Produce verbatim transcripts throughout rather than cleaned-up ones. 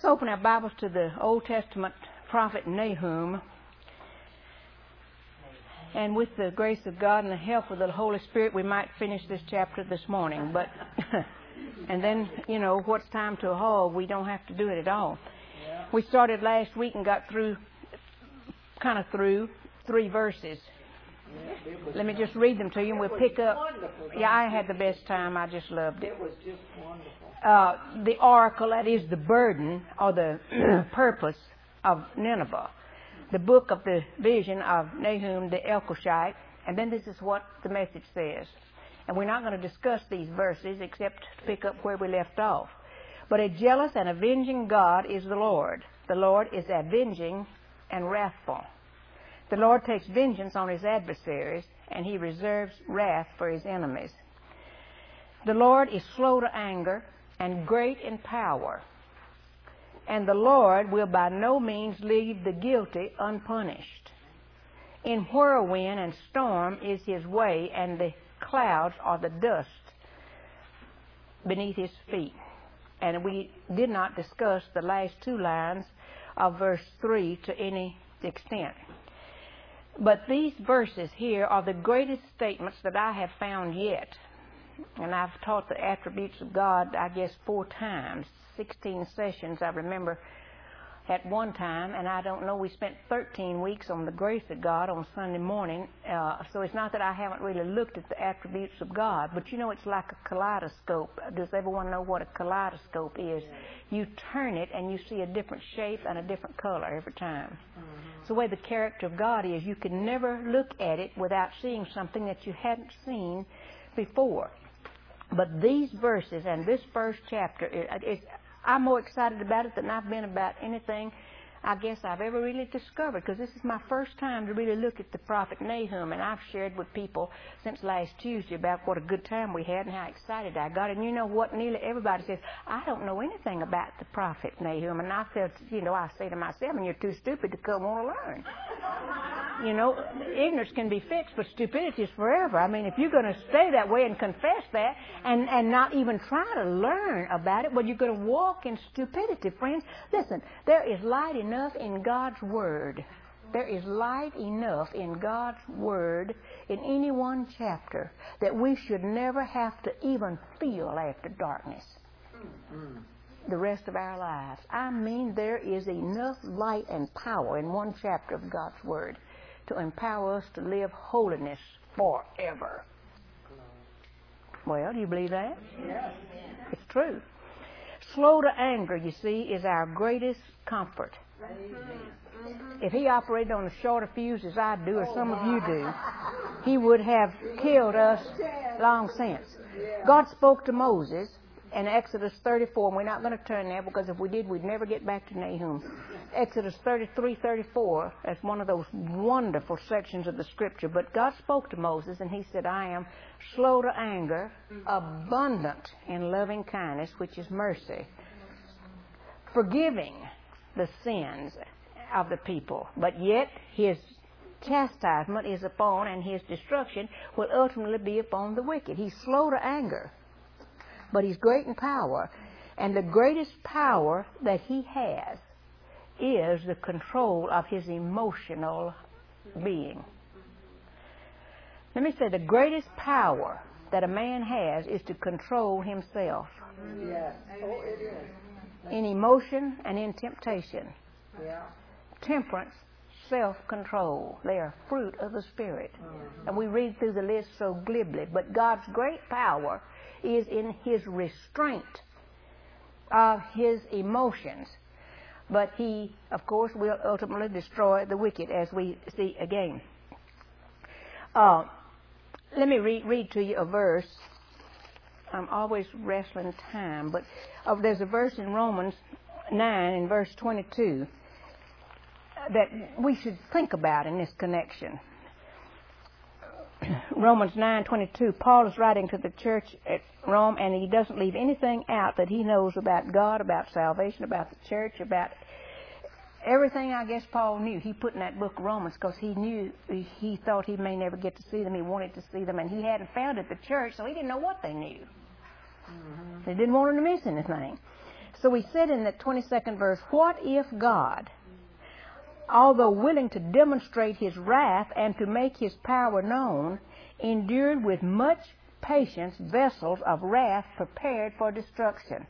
Let's open our Bibles to the Old Testament prophet Nahum. And with the grace of God and the help of the Holy Spirit, we might finish this chapter this morning. But and then, you know, what's time to a haul, we don't have to do it at all. Yeah. We started last week and got through, kind of through, three verses. Yeah, Let me just read them to you and we'll pick up. Yeah, I had the best time. I just loved it. It was just wonderful. Uh, the oracle, that is the burden or the purpose of Nineveh. The book of the vision of Nahum the Elkoshite. And then this is what the message says. And we're not going to discuss these verses except to pick up where we left off. But a jealous and avenging God is the Lord. The Lord is avenging and wrathful. The Lord takes vengeance on his adversaries, and he reserves wrath for his enemies. The Lord is slow to anger and great in power. And the Lord will by no means leave the guilty unpunished. In whirlwind and storm is his way, and the clouds are the dust beneath his feet. And we did not discuss the last two lines of verse three to any extent. But these verses here are the greatest statements that I have found yet. And I've taught the attributes of God, I guess, four times, sixteen sessions I remember at one time, and I don't know, we spent thirteen weeks on the grace of God on Sunday morning, uh, so it's not that I haven't really looked at the attributes of God, but you know, it's like a kaleidoscope. Does everyone know what a kaleidoscope is? You turn it and you see a different shape and a different color every time. Mm-hmm. So the way the character of God is, you can never look at it without seeing something that you hadn't seen before. But these verses and this first chapter, it, it, I'm more excited about it than I've been about anything I guess I've ever really discovered, because this is my first time to really look at the prophet Nahum, and I've shared with people since last Tuesday about what a good time we had and how excited I got. And you know what? Nearly everybody says, I don't know anything about the prophet Nahum. And I felt, you know, I say to myself, and you're too stupid to come want to learn. You know, ignorance can be fixed, but stupidity is forever. I mean, if you're going to stay that way and confess that and, and not even try to learn about it, well, you're going to walk in stupidity, friends. Listen, there is light enough in God's Word. There is light enough in God's Word in any one chapter that we should never have to even feel after darkness the rest of our lives. I mean, there is enough light and power in one chapter of God's Word to empower us to live holiness forever. Well, do you believe that? Yes. It's true. Slow to anger, you see, is our greatest comfort. If he operated on a shorter fuse as I do, or some of you do, he would have killed us long since. God spoke to Moses in Exodus thirty-four, and we're not going to turn there because if we did, we'd never get back to Nahum. Exodus thirty-three, thirty-four, that's one of those wonderful sections of the Scripture. But God spoke to Moses, and he said, I am slow to anger, abundant in loving kindness, which is mercy, forgiving the sins of the people. But yet his chastisement is upon, and his destruction will ultimately be upon the wicked. He's slow to anger, but he's great in power. And the greatest power that he has is the control of his emotional being. Let me say, the greatest power that a man has is to control himself. Yes. Oh, it is. In emotion and in temptation. Yeah. Temperance, self-control. They are fruit of the Spirit. Mm-hmm. And we read through the list so glibly. But God's great power is in his restraint of his emotions. But he, of course, will ultimately destroy the wicked, as we see again. Uh, let me read, read to you a verse. I'm always wrestling time, but uh, there's a verse in Romans nine, in verse twenty-two, that we should think about in this connection. Romans nine twenty-two, Paul is writing to the church at Rome, and he doesn't leave anything out that he knows about God, about salvation, about the church, about everything I guess Paul knew. He put in that book Romans because he knew, he thought he may never get to see them. He wanted to see them, and he hadn't founded the church, so he didn't know what they knew. Mm-hmm. They didn't want him to miss anything. So he said in the twenty-second verse, what if God, although willing to demonstrate his wrath and to make his power known, endured with much patience vessels of wrath prepared for destruction?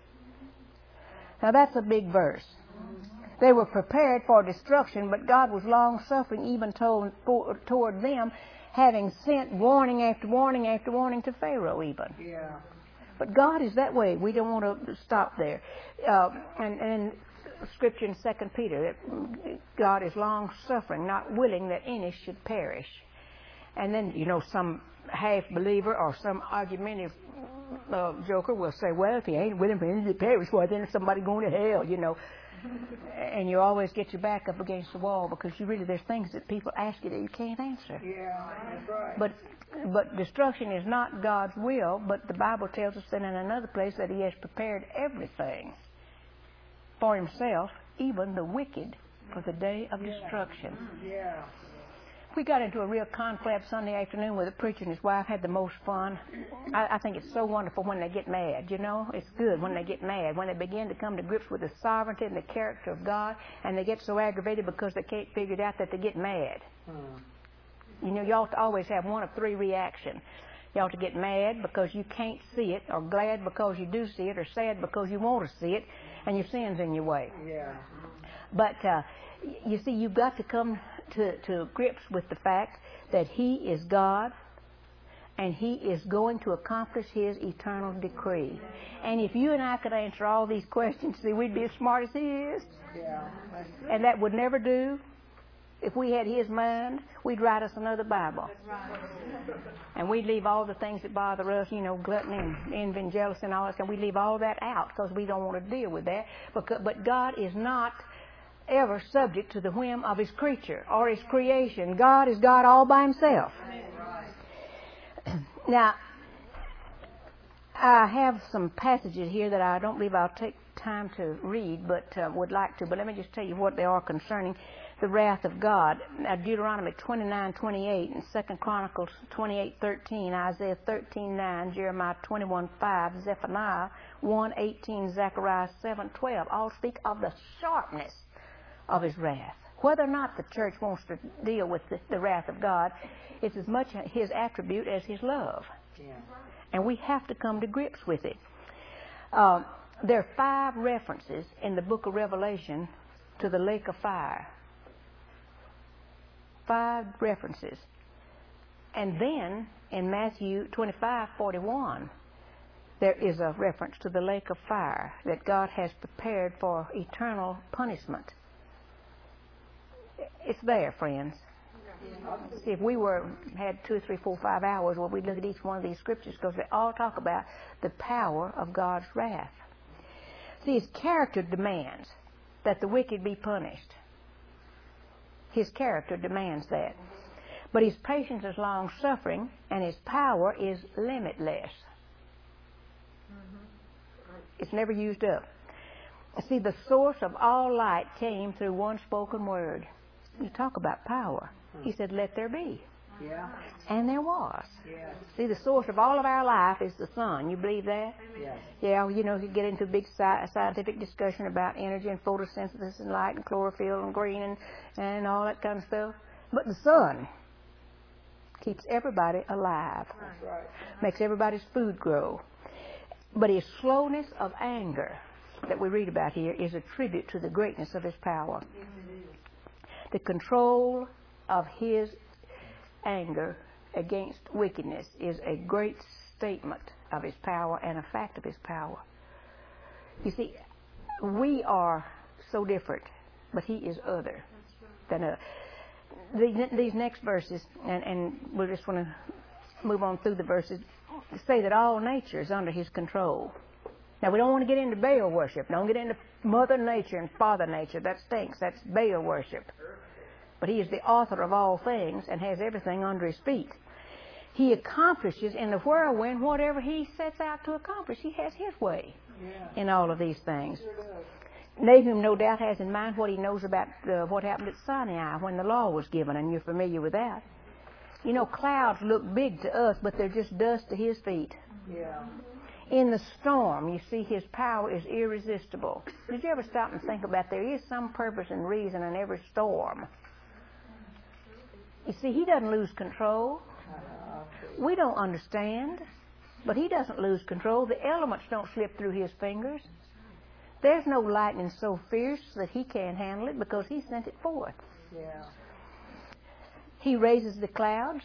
Now that's a big verse. They were prepared for destruction, but God was long-suffering even told, for, toward them, having sent warning after warning after warning to Pharaoh even. Yeah. But God is that way. We don't want to stop there. Uh, and, and Scripture in Second Peter, that God is long-suffering, not willing that any should perish. And then, you know, some half-believer or some argumentative uh, joker will say, well, if he ain't willing for any to perish, why then is somebody going to hell, you know. And you always get your back up against the wall because you really, there's things that people ask you that you can't answer. Yeah, that's right. But but destruction is not God's will, but the Bible tells us that in another place that he has prepared everything for himself, even the wicked, for the day of yeah. destruction. Yeah. We got into a real confab Sunday afternoon with a preacher and his wife. Had the most fun. I, I think it's so wonderful when they get mad, you know. It's good when they get mad, when they begin to come to grips with the sovereignty and the character of God, and they get so aggravated because they can't figure it out that they get mad. Hmm. You know, you ought to always have one of three reactions. You ought to get mad because you can't see it, or glad because you do see it, or sad because you want to see it, and your sin's in your way. Yeah. But uh, you see, you've got to come to, to grips with the fact that he is God and he is going to accomplish his eternal decree. And if you and I could answer all these questions, see, we'd be as smart as he is. Yeah. And that would never do. If we had his mind, we'd write us another Bible. And we'd leave all the things that bother us, you know, gluttony and envy and jealousy and all that stuff. We'd leave all that out because we don't want to deal with that. But, but God is not ever subject to the whim of his creature or his creation. God is God all by himself. Now, I have some passages here that I don't believe I'll take time to read, but uh, would like to. But let me just tell you what they are concerning the wrath of God. Now, Deuteronomy twenty-nine twenty-eight and Second Chronicles twenty-eight thirteen, Isaiah thirteen nine, Jeremiah twenty-one five, Zephaniah one eighteen, Zechariah seven twelve, all speak of the sharpness of his wrath. Whether or not the church wants to deal with the, the wrath of God, it's as much his attribute as his love. Yeah. And we have to come to grips with it. Uh, there are five references in the book of Revelation to the lake of fire. Five references. And then in Matthew twenty-five forty-one, there is a reference to the lake of fire that God has prepared for eternal punishment. It's there, friends. See, if we were had two, three, four, five hours, well, we'd look at each one of these scriptures because they all talk about the power of God's wrath. See, his character demands that the wicked be punished. His character demands that. But his patience is long-suffering, and his power is limitless. It's never used up. See, the source of all light came through one spoken word. You talk about power. He said, let there be. Yeah. And there was. Yes. See, the source of all of our life is the sun. You believe that? Yes. Yeah, you know, you get into a big sci- scientific discussion about energy and photosynthesis and light and chlorophyll and green and, and all that kind of stuff. But the sun keeps everybody alive. That's right. Makes everybody's food grow. But his slowness of anger that we read about here is a tribute to the greatness of his power. The control of his anger against wickedness is a great statement of his power and a fact of his power. You see, we are so different, but he is other than us. These, these next verses, and, and we just want to move on through the verses, say that all nature is under his control. Now, we don't want to get into Baal worship. Don't get into Mother Nature and Father Nature. That stinks. That's Baal worship. But he is the author of all things and has everything under his feet. He accomplishes in the whirlwind whatever he sets out to accomplish. He has his way Yeah. in all of these things. Sure does. Nahum no doubt has in mind what he knows about uh, what happened at Sinai when the law was given, and you're familiar with that. You know, clouds look big to us, but they're just dust to his feet. Yeah. In the storm, you see, his power is irresistible. Did you ever stop and think about there is some purpose and reason in every storm? You see, he doesn't lose control. We don't understand, but he doesn't lose control. The elements don't slip through his fingers. There's no lightning so fierce that he can't handle it because he sent it forth. Yeah. He raises the clouds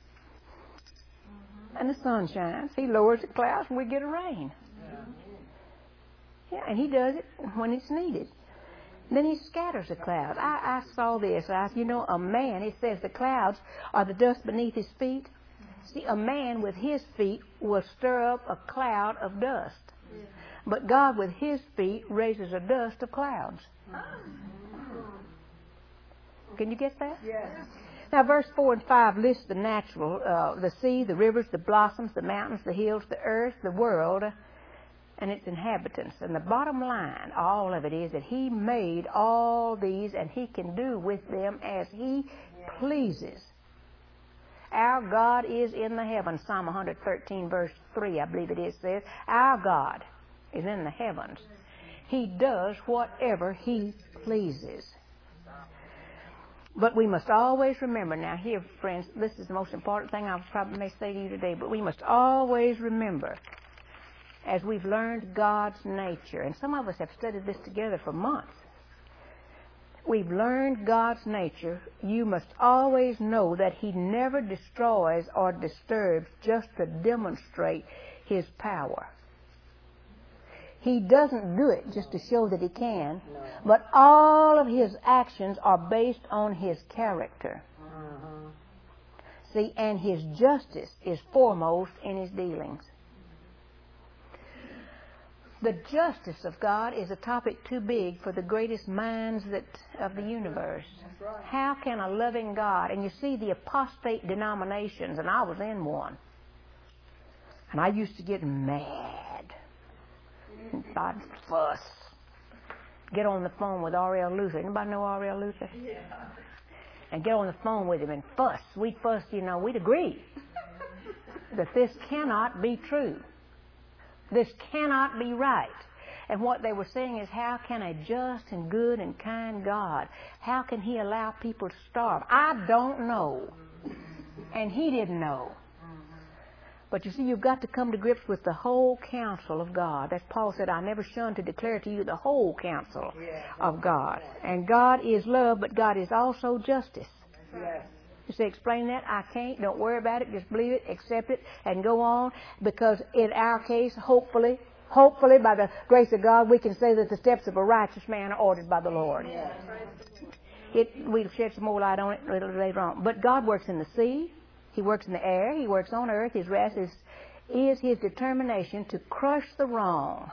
and the sun shines. He lowers the clouds and we get a rain. Yeah, and he does it when it's needed. Then he scatters the clouds. I, I saw this. I, you know, a man, it says the clouds are the dust beneath his feet. See, a man with his feet will stir up a cloud of dust. But God with his feet raises a dust of clouds. Can you get that? Yes. Now, verse four and five lists the natural, uh, the sea, the rivers, the blossoms, the mountains, the hills, the earth, the world, and its inhabitants. And the bottom line, all of it, is that he made all these and he can do with them as he pleases. Our God is in the heavens. Psalm one thirteen, verse three, I believe it is, says, our God is in the heavens. He does whatever he pleases. But we must always remember, now here, friends, this is the most important thing I probably may say to you today, but we must always remember, as we've learned God's nature, and some of us have studied this together for months, we've learned God's nature, you must always know that he never destroys or disturbs just to demonstrate his power. He doesn't do it just to show that he can, no. But all of his actions are based on his character. Uh-huh. See, and his justice is foremost in his dealings. The justice of God is a topic too big for the greatest minds that of the universe. That's right. How can a loving God, and you see the apostate denominations, and I was in one, and I used to get mad. I'd fuss. Get on the phone with R L Luther. Anybody know R L Luther? Yeah. And get on the phone with him and fuss. We'd fuss, you know, we'd agree that this cannot be true. This cannot be right. And what they were saying is, how can a just and good and kind God, how can he allow people to starve? I don't know. And he didn't know. But you see, you've got to come to grips with the whole counsel of God. As Paul said, I never shunned to declare to you the whole counsel of God. And God is love, but God is also justice. Yes. You say, explain that? I can't. Don't worry about it. Just believe it, accept it, and go on. Because in our case, hopefully, hopefully, by the grace of God, we can say that the steps of a righteous man are ordered by the Lord. Yes. It, we'll shed some more light on it later on. But God works in the sea. He works in the air. He works on earth. His wrath is, is his determination to crush the wrong.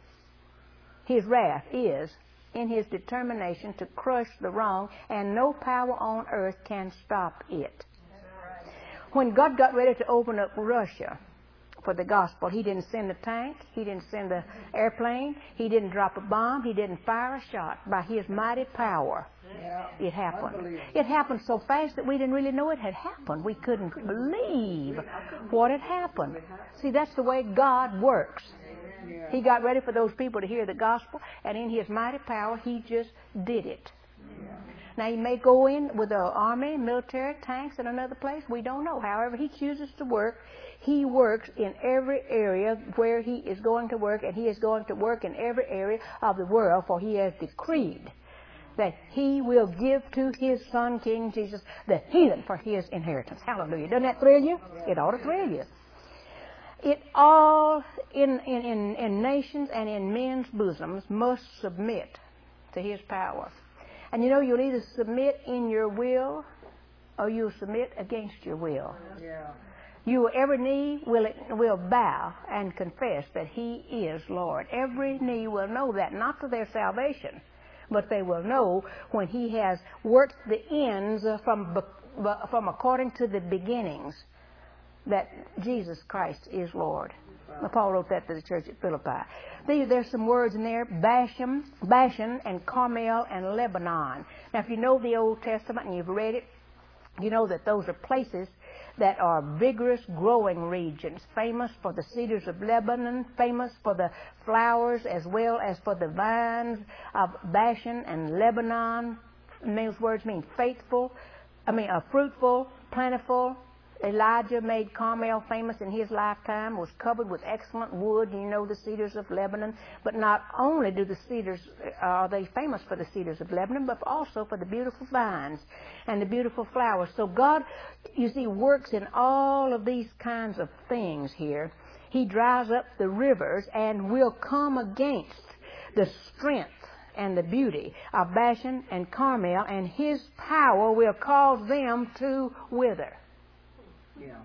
His wrath is in his determination to crush the wrong, and no power on earth can stop it. When God got ready to open up Russia for the gospel, he didn't send a tank. He didn't send an airplane. He didn't drop a bomb. He didn't fire a shot. By his mighty power, yeah, it happened. It happened so fast that we didn't really know it had happened. We couldn't believe what had happened. See, that's the way God works. He got ready for those people to hear the gospel, and in his mighty power, he just did it. Now, he may go in with an army, military, tanks in another place. We don't know. However he chooses to work, he works in every area where he is going to work, and he is going to work in every area of the world, for he has decreed that he will give to his Son, King Jesus, the heathen for his inheritance. Hallelujah. Doesn't that thrill you? It ought to thrill you. It all, in, in, in, in nations and in men's bosoms, must submit to his power. And you know, you'll either submit in your will or you'll submit against your will. Yeah. You, every knee will, will bow and confess that he is Lord. Every knee will know that, not to their salvation, but they will know when he has worked the ends from, from according to the beginnings, that Jesus Christ is Lord. Now, Paul wrote that to the church at Philippi. These, there's some words in there, Bashan, Bashan and Carmel and Lebanon. Now, if you know the Old Testament and you've read it, you know that those are places that are vigorous growing regions, famous for the cedars of Lebanon, famous for the flowers as well as for the vines of Bashan and Lebanon. Those words mean faithful, I mean uh, fruitful, plentiful. Elijah made Carmel famous in his lifetime, was covered with excellent wood, you know, the cedars of Lebanon. But not only do the cedars, uh, are they famous for the cedars of Lebanon, but also for the beautiful vines and the beautiful flowers. So God, you see, works in all of these kinds of things here. He dries up the rivers and will come against the strength and the beauty of Bashan and Carmel, and His power will cause them to wither. Yeah.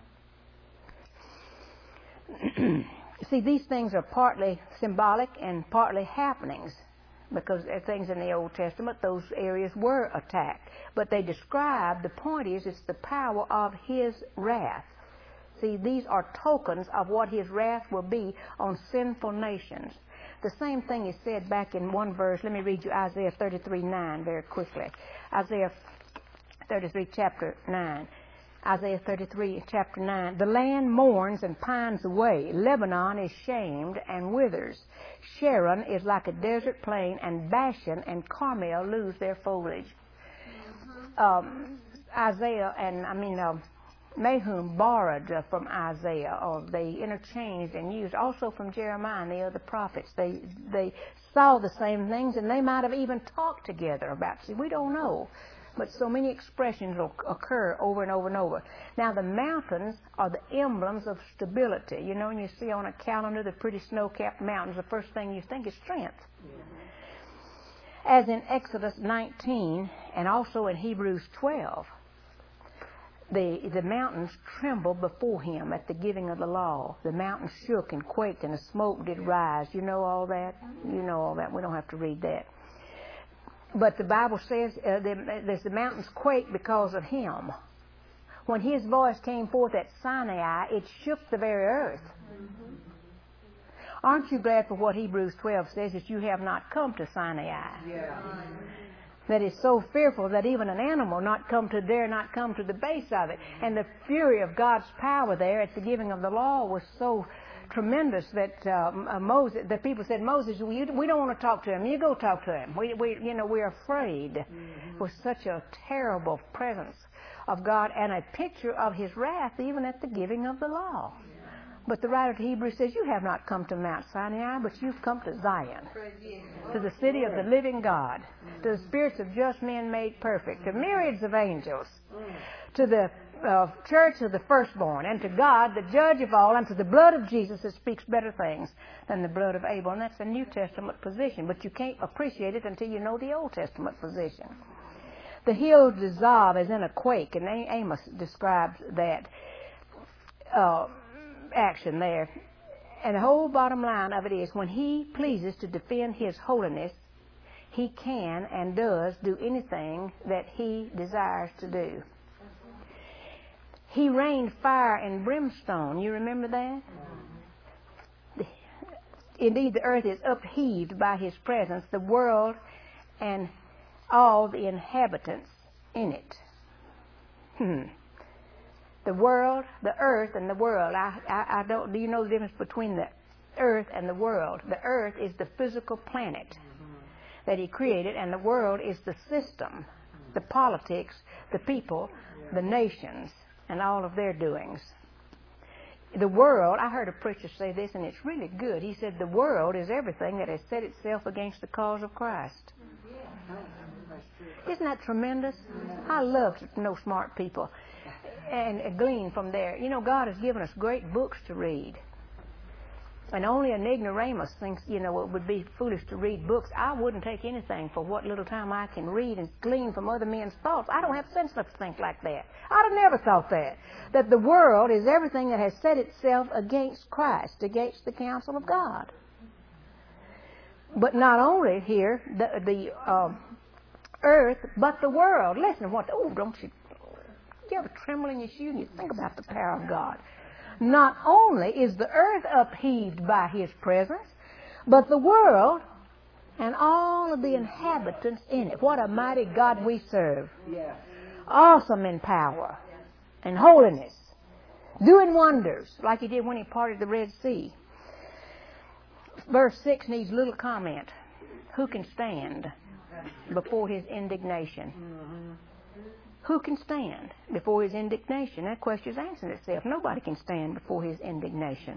See, these things are partly symbolic and partly happenings, because they're things in the Old Testament, those areas were attacked. But they describe, the point is, it's the power of His wrath. See, these are tokens of what His wrath will be on sinful nations. The same thing is said back in one verse. Let me read you Isaiah thirty-three nine very quickly. Isaiah thirty-three, chapter nine. Isaiah thirty-three, chapter nine. The land mourns and pines away. Lebanon is shamed and withers. Sharon is like a desert plain, and Bashan and Carmel lose their foliage. Mm-hmm. Um, Isaiah and, I mean, uh, Nahum borrowed uh, from Isaiah, or they interchanged and used also from Jeremiah and the other prophets. They, they saw the same things, and they might have even talked together about it. See, we don't know. But so many expressions will occur over and over and over. Now, the mountains are the emblems of stability. You know, when you see on a calendar the pretty snow-capped mountains, the first thing you think is strength. Mm-hmm. As in Exodus nineteen and also in Hebrews twelve, the, the mountains trembled before Him at the giving of the law. The mountains shook and quaked, and the smoke did rise. You know all that? You know all that. We don't have to read that. But the Bible says uh, the, the mountains quake because of Him. When His voice came forth at Sinai, it shook the very earth. Mm-hmm. Aren't you glad for what Hebrews twelve says, that you have not come to Sinai? Yeah. That is so fearful that even an animal not come to dare not come to the base of it. And the fury of God's power there at the giving of the law was so tremendous that uh, Moses, the people said, Moses, we, we don't want to talk to him. You go talk to him. We, we you know, we're afraid. Mm-hmm. With such a terrible presence of God and a picture of His wrath even at the giving of the law. Yeah. But the writer to Hebrews says, you have not come to Mount Sinai, but you've come to Zion, to the city of the living God, to the spirits of just men made perfect, to myriads of angels, to the Uh, church of the firstborn, and to God, the judge of all, and to the blood of Jesus that speaks better things than the blood of Abel. And that's a New Testament position, but you can't appreciate it until you know the Old Testament position. The hills dissolve as in a quake, and Amos describes that uh, action there. And the whole bottom line of it is, when He pleases to defend His holiness, He can and does do anything that He desires to do. He rained fire and brimstone. You remember that? Mm-hmm. Indeed, the earth is upheaved by His presence, the world and all the inhabitants in it. Hmm. The world, the earth, and the world. I, I, I don't. Do you know the difference between the earth and the world? The earth is the physical planet mm-hmm. that He created, and the world is the system, the politics, the people, yeah. the nations, and all of their doings. The world, I heard a preacher say this, and it's really good. He said, the world is everything that has set itself against the cause of Christ. Isn't that tremendous? I love to know smart people and glean from there. You know, God has given us great books to read. And only an ignoramus thinks, you know, it would be foolish to read books. I wouldn't take anything for what little time I can read and glean from other men's thoughts. I don't have sense enough to think like that. I'd have never thought that. That the world is everything that has set itself against Christ, against the counsel of God. But not only here, the, the um, earth, but the world. Listen to what, oh, don't you, you have a tremble in your shoe and you think about the power of God. Not only is the earth upheaved by His presence, but the world and all of the inhabitants in it. What a mighty God we serve. Yes. Awesome in power and holiness doing wonders like he did when he parted the Red Sea. Verse six needs little comment. Who can stand before his indignation? Who can stand before his indignation? That question is answering itself. Nobody can stand before his indignation.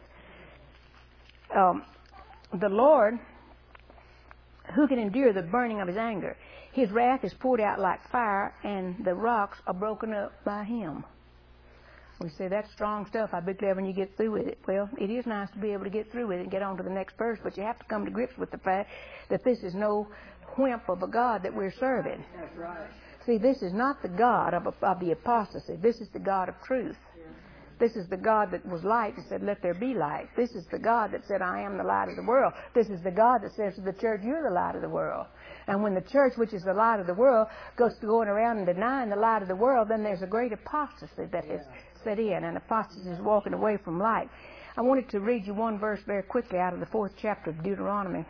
Um, the Lord, who can endure the burning of his anger? His wrath is poured out like fire, and the rocks are broken up by him. We say, that's strong stuff. I'll be glad when you get through with it. Well, it is nice to be able to get through with it and get on to the next verse, but you have to come to grips with the fact that this is no wimp of a God that we're serving. That's right. See, this is not the God of, of the apostasy. This is the God of truth. This is the God that was light and said, let there be light. This is the God that said, I am the light of the world. This is the God that says to the church, you're the light of the world. And when the church, which is the light of the world, goes to going around and denying the light of the world, then there's a great apostasy that has set in, and apostasy is walking away from light. I wanted to read you one verse very quickly out of the fourth chapter of Deuteronomy.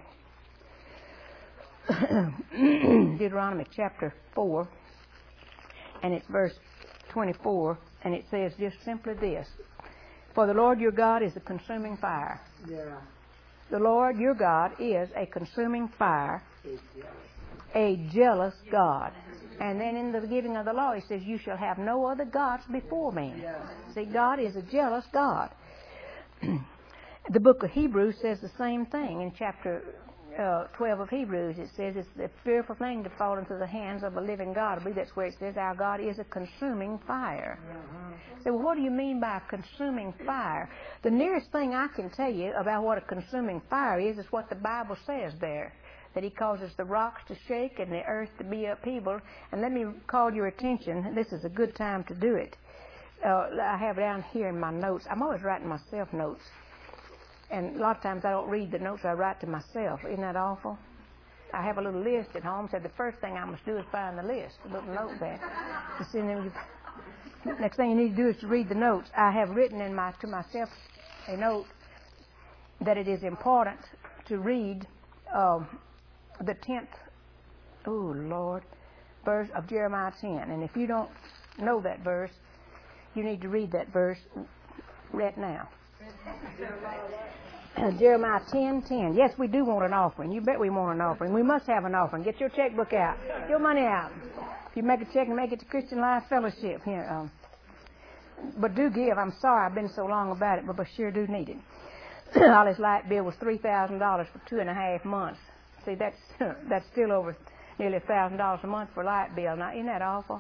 Deuteronomy chapter four, and it's verse twenty-four, and it says just simply this: for the Lord your God is a consuming fire. Yeah. The Lord your God is a consuming fire, a jealous God. And then in the giving of the law, he says, you shall have no other gods before me. Yeah. See, God is a jealous God. The book of Hebrews says the same thing in chapter uh, twelve of Hebrews. It says it's a fearful thing to fall into the hands of a living God. I believe that's where it says our God is a consuming fire. Uh-huh. So what do you mean by a consuming fire? The nearest thing I can tell you about what a consuming fire is is what the Bible says there, that he causes the rocks to shake and the earth to be upheaval. And let me call your attention, this is a good time to do it. Uh, I have down here in my notes, I'm always writing myself notes. And a lot of times I don't read the notes I write to myself. Isn't that awful? I have a little list at home, said the first thing I must do is find the list, a little note there. You see, then you, next thing you need to do is to read the notes. I have written in my to myself a note that it is important to read um, the tenth, oh Lord, verse of Jeremiah ten. And if you don't know that verse, you need to read that verse right now. Jeremiah ten ten. Yes, we do want an offering. You bet we want an offering. We must have an offering. Get your checkbook out. Get your money out. If you make a check and make it to Christian Life Fellowship. Here, um, but do give. I'm sorry I've been so long about it, but I sure do need it. All his light bill was three thousand dollars for two and a half months. See, that's that's still over nearly one thousand dollars a month for light bill. Now, isn't that awful?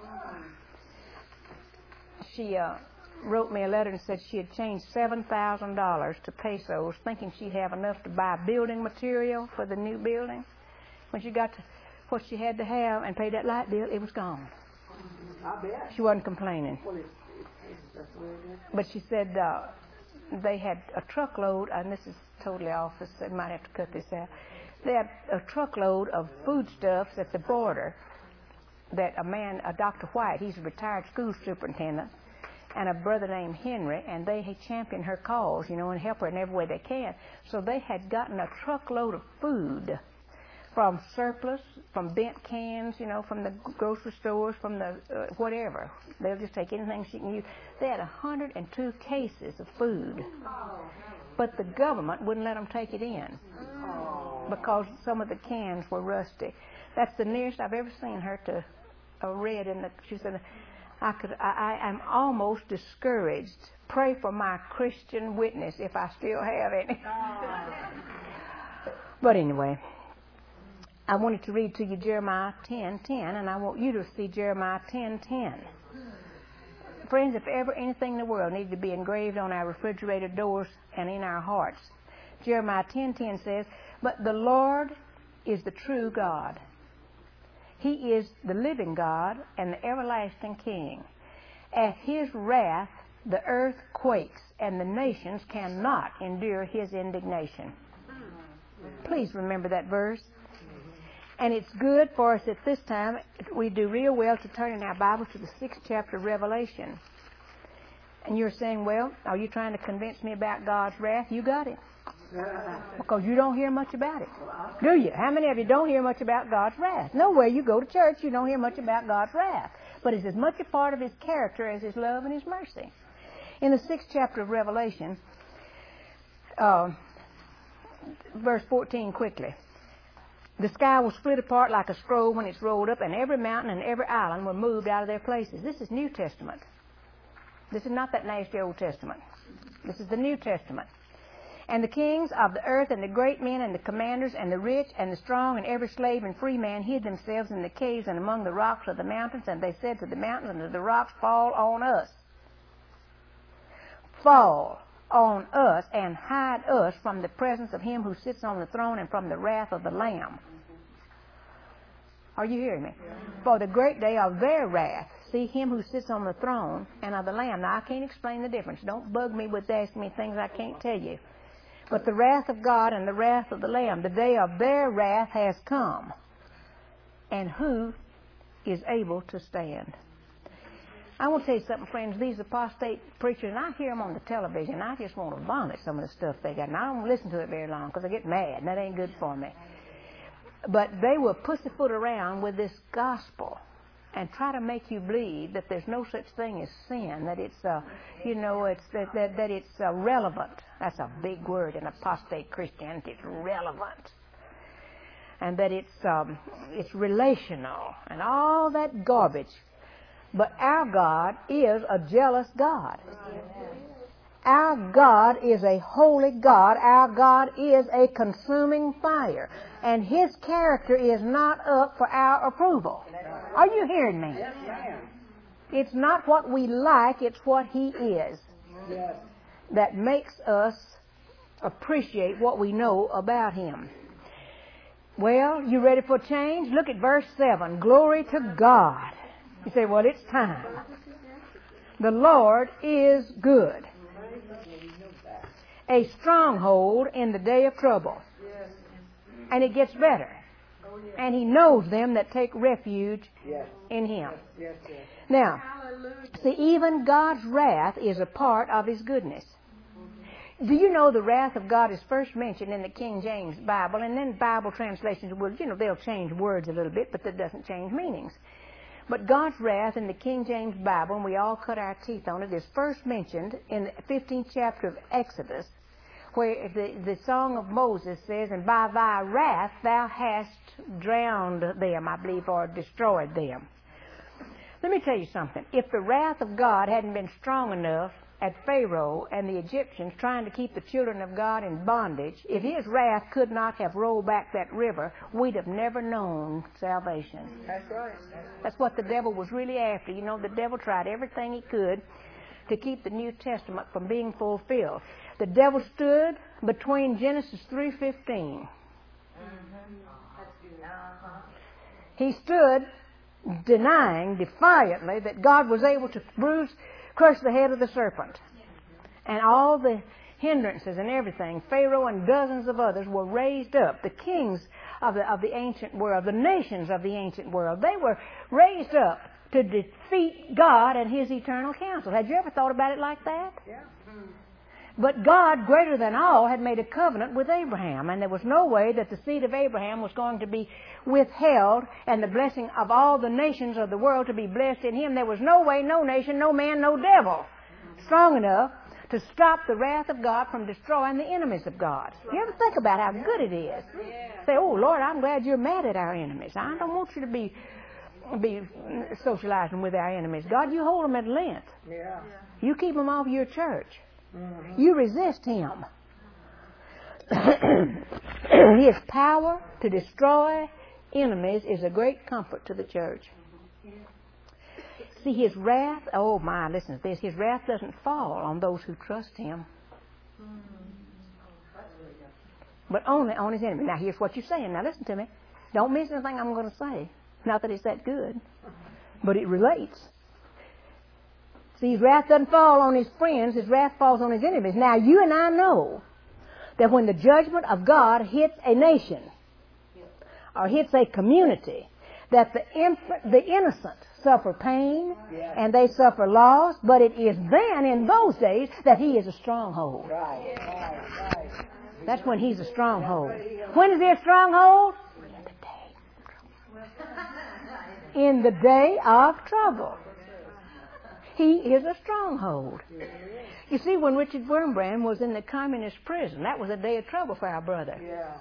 She uh, wrote me a letter and said she had changed seven thousand dollars to pesos, thinking she'd have enough to buy building material for the new building. When she got to what she had to have and paid that light bill, it was gone. I bet. She wasn't complaining. Well, it's, it's, that's the way it is. But she said uh, they had a truckload, and this is totally off, so I might have to cut this out. They had a truckload of foodstuffs at the border that a man, a Doctor White, he's a retired school superintendent, and a brother named Henry, and they had championed her cause, you know, and help her in every way they can. So they had gotten a truckload of food from surplus, from bent cans, you know, from the grocery stores, from the uh, whatever. They'll just take anything she can use. They had one hundred two cases of food, but the government wouldn't let them take it in because some of the cans were rusty. That's the nearest I've ever seen her to a red in the. She said, I could. I, I am almost discouraged. Pray for my Christian witness if I still have any. But anyway, I wanted to read to you Jeremiah ten ten, and I want you to see Jeremiah ten ten. Friends, if ever anything in the world needed to be engraved on our refrigerator doors and in our hearts, Jeremiah ten ten says, "But the Lord is the true God. He is the living God and the everlasting King. At his wrath the earth quakes, and the nations cannot endure his indignation." Please remember that verse. And it's good for us at this time, we do real well to turn in our Bible to the sixth chapter of Revelation. And you're saying, well, are you trying to convince me about God's wrath? You got it. Because you don't hear much about it. Do you? How many of you don't hear much about God's wrath? Nowhere you go to church, you don't hear much about God's wrath. But it's as much a part of his character as his love and his mercy. In the sixth chapter of Revelation, uh, verse fourteen quickly. The sky was split apart like a scroll when it's rolled up, and every mountain and every island were moved out of their places. This is New Testament. This is not that nasty Old Testament. This is the New Testament. And the kings of the earth and the great men and the commanders and the rich and the strong and every slave and free man hid themselves in the caves and among the rocks of the mountains, and they said to the mountains and to the rocks, fall on us. Fall on us and hide us from the presence of him who sits on the throne and from the wrath of the Lamb. Are you hearing me? Yeah. For the great day of their wrath, see him who sits on the throne and of the Lamb. Now, I can't explain the difference. Don't bug me with asking me things I can't tell you. But the wrath of God and the wrath of the Lamb, the day of their wrath has come. And who is able to stand? I want to tell you something, friends. These apostate preachers, and I hear them on the television, I just want to vomit some of the stuff they got. And I don't listen to it very long because I get mad, and that ain't good for me. But they will pussyfoot around with this gospel and try to make you believe that there's no such thing as sin, that it's, uh, you know, it's that that, that it's uh, relevant. That's a big word in apostate Christianity. It's relevant, and that it's um, it's relational and all that garbage. But our God is a jealous God. Our God is a holy God. Our God is a consuming fire. And His character is not up for our approval. Are you hearing me? Yes, ma'am. It's not what we like, it's what He is Yes. that makes us appreciate what we know about Him. Well, you ready for change? Look at verse seven. Glory to God. You say, well, it's time. The Lord is good, a stronghold in the day of trouble. And it gets better. And He knows them that take refuge in Him. Now, see, even God's wrath is a part of His goodness. Do you know the wrath of God is first mentioned in the King James Bible, and then Bible translations will, you know, they'll change words a little bit, but that doesn't change meanings. But God's wrath in the King James Bible, and we all cut our teeth on it, is first mentioned in the fifteenth chapter of Exodus, where the, the Song of Moses says, and by thy wrath thou hast drowned them, I believe, or destroyed them. Let me tell you something. If the wrath of God hadn't been strong enough at Pharaoh and the Egyptians trying to keep the children of God in bondage, if His wrath could not have rolled back that river, we'd have never known salvation. That's right. That's what the devil was really after. You know, the devil tried everything he could to keep the New Testament from being fulfilled. The devil stood between Genesis three fifteen. He stood denying defiantly that God was able to bruise, crush the head of the serpent. And all the hindrances and everything, Pharaoh and dozens of others were raised up. The kings of the, of the ancient world, the nations of the ancient world, they were raised up to defeat God and His eternal counsel. Had you ever thought about it like that? Yeah. But God, greater than all, had made a covenant with Abraham, and there was no way that the seed of Abraham was going to be withheld and the blessing of all the nations of the world to be blessed in him. There was no way, no nation, no man, no devil strong enough to stop the wrath of God from destroying the enemies of God. You ever think about how good it is? Say, oh, Lord, I'm glad you're mad at our enemies. I don't want you to be be socializing with our enemies. God, you hold them at length. Yeah. You keep them off your church. Mm-hmm. You resist him. His power to destroy enemies is a great comfort to the church. See, His wrath, oh my, listen to this, His wrath doesn't fall on those who trust Him, but only on His enemies. Now, here's what you're saying. Now, listen to me. Don't miss anything I'm going to say. Not that it's that good, but it relates. See, His wrath doesn't fall on His friends. His wrath falls on His enemies. Now, you and I know that when the judgment of God hits a nation or hits a community, that the, inf- the innocent suffer pain Yeah. and they suffer loss, but it is then, in those days, that He is a stronghold. Right, right, right. That's when He's a stronghold. When is He a stronghold? In the day. In the day of trouble. He is a stronghold. You see, when Richard Wurmbrand was in the communist prison, that was a day of trouble for our brother. Yeah.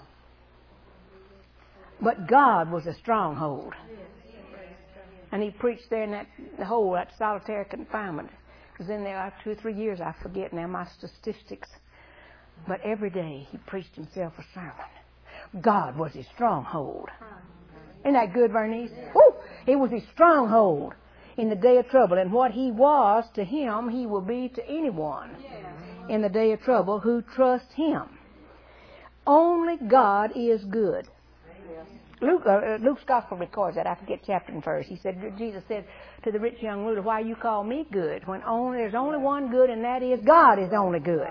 But God was a stronghold. And he preached there in that the hole, that solitary confinement. He was in there two or three years, I forget now my statistics. But every day he preached himself a sermon. God was his stronghold. Isn't that good, Bernice? Woo! He was his stronghold in the day of trouble. And what he was to him, he will be to anyone in the day of trouble who trusts him. Only God is good. Luke, uh, Luke's gospel records that. I forget chapter and verse. He said, Jesus said to the rich young ruler, why you call me good? When only there's only one good, and that is God is only good.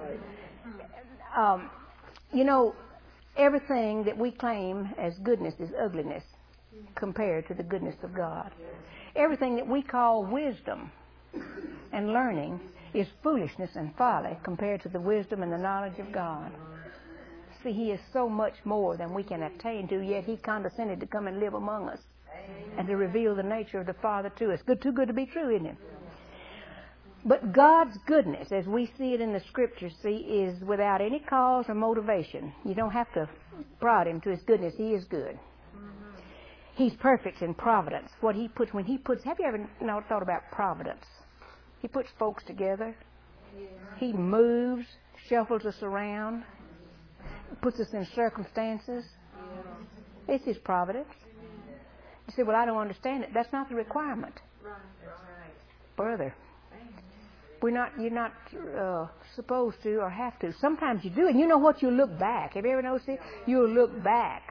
Um, you know, everything that we claim as goodness is ugliness compared to the goodness of God. Everything that we call wisdom and learning is foolishness and folly compared to the wisdom and the knowledge of God. See, he is so much more than we can attain to, yet he condescended to come and live among us and to reveal the nature of the Father to us. Good, too good to be true, isn't it? But God's goodness, as we see it in the Scriptures, see, is without any cause or motivation. You don't have to prod him to his goodness. He is good. He's perfect in providence. What he puts, when he puts, have you ever you know, thought about providence? He puts folks together. He moves, shuffles us around, puts us in circumstances. It's his providence. You say, well, I don't understand it. That's not the requirement. Brother, we're not, you're not uh, supposed to or have to. Sometimes you do, and you know what? You look back. Have you ever noticed it? You'll look back.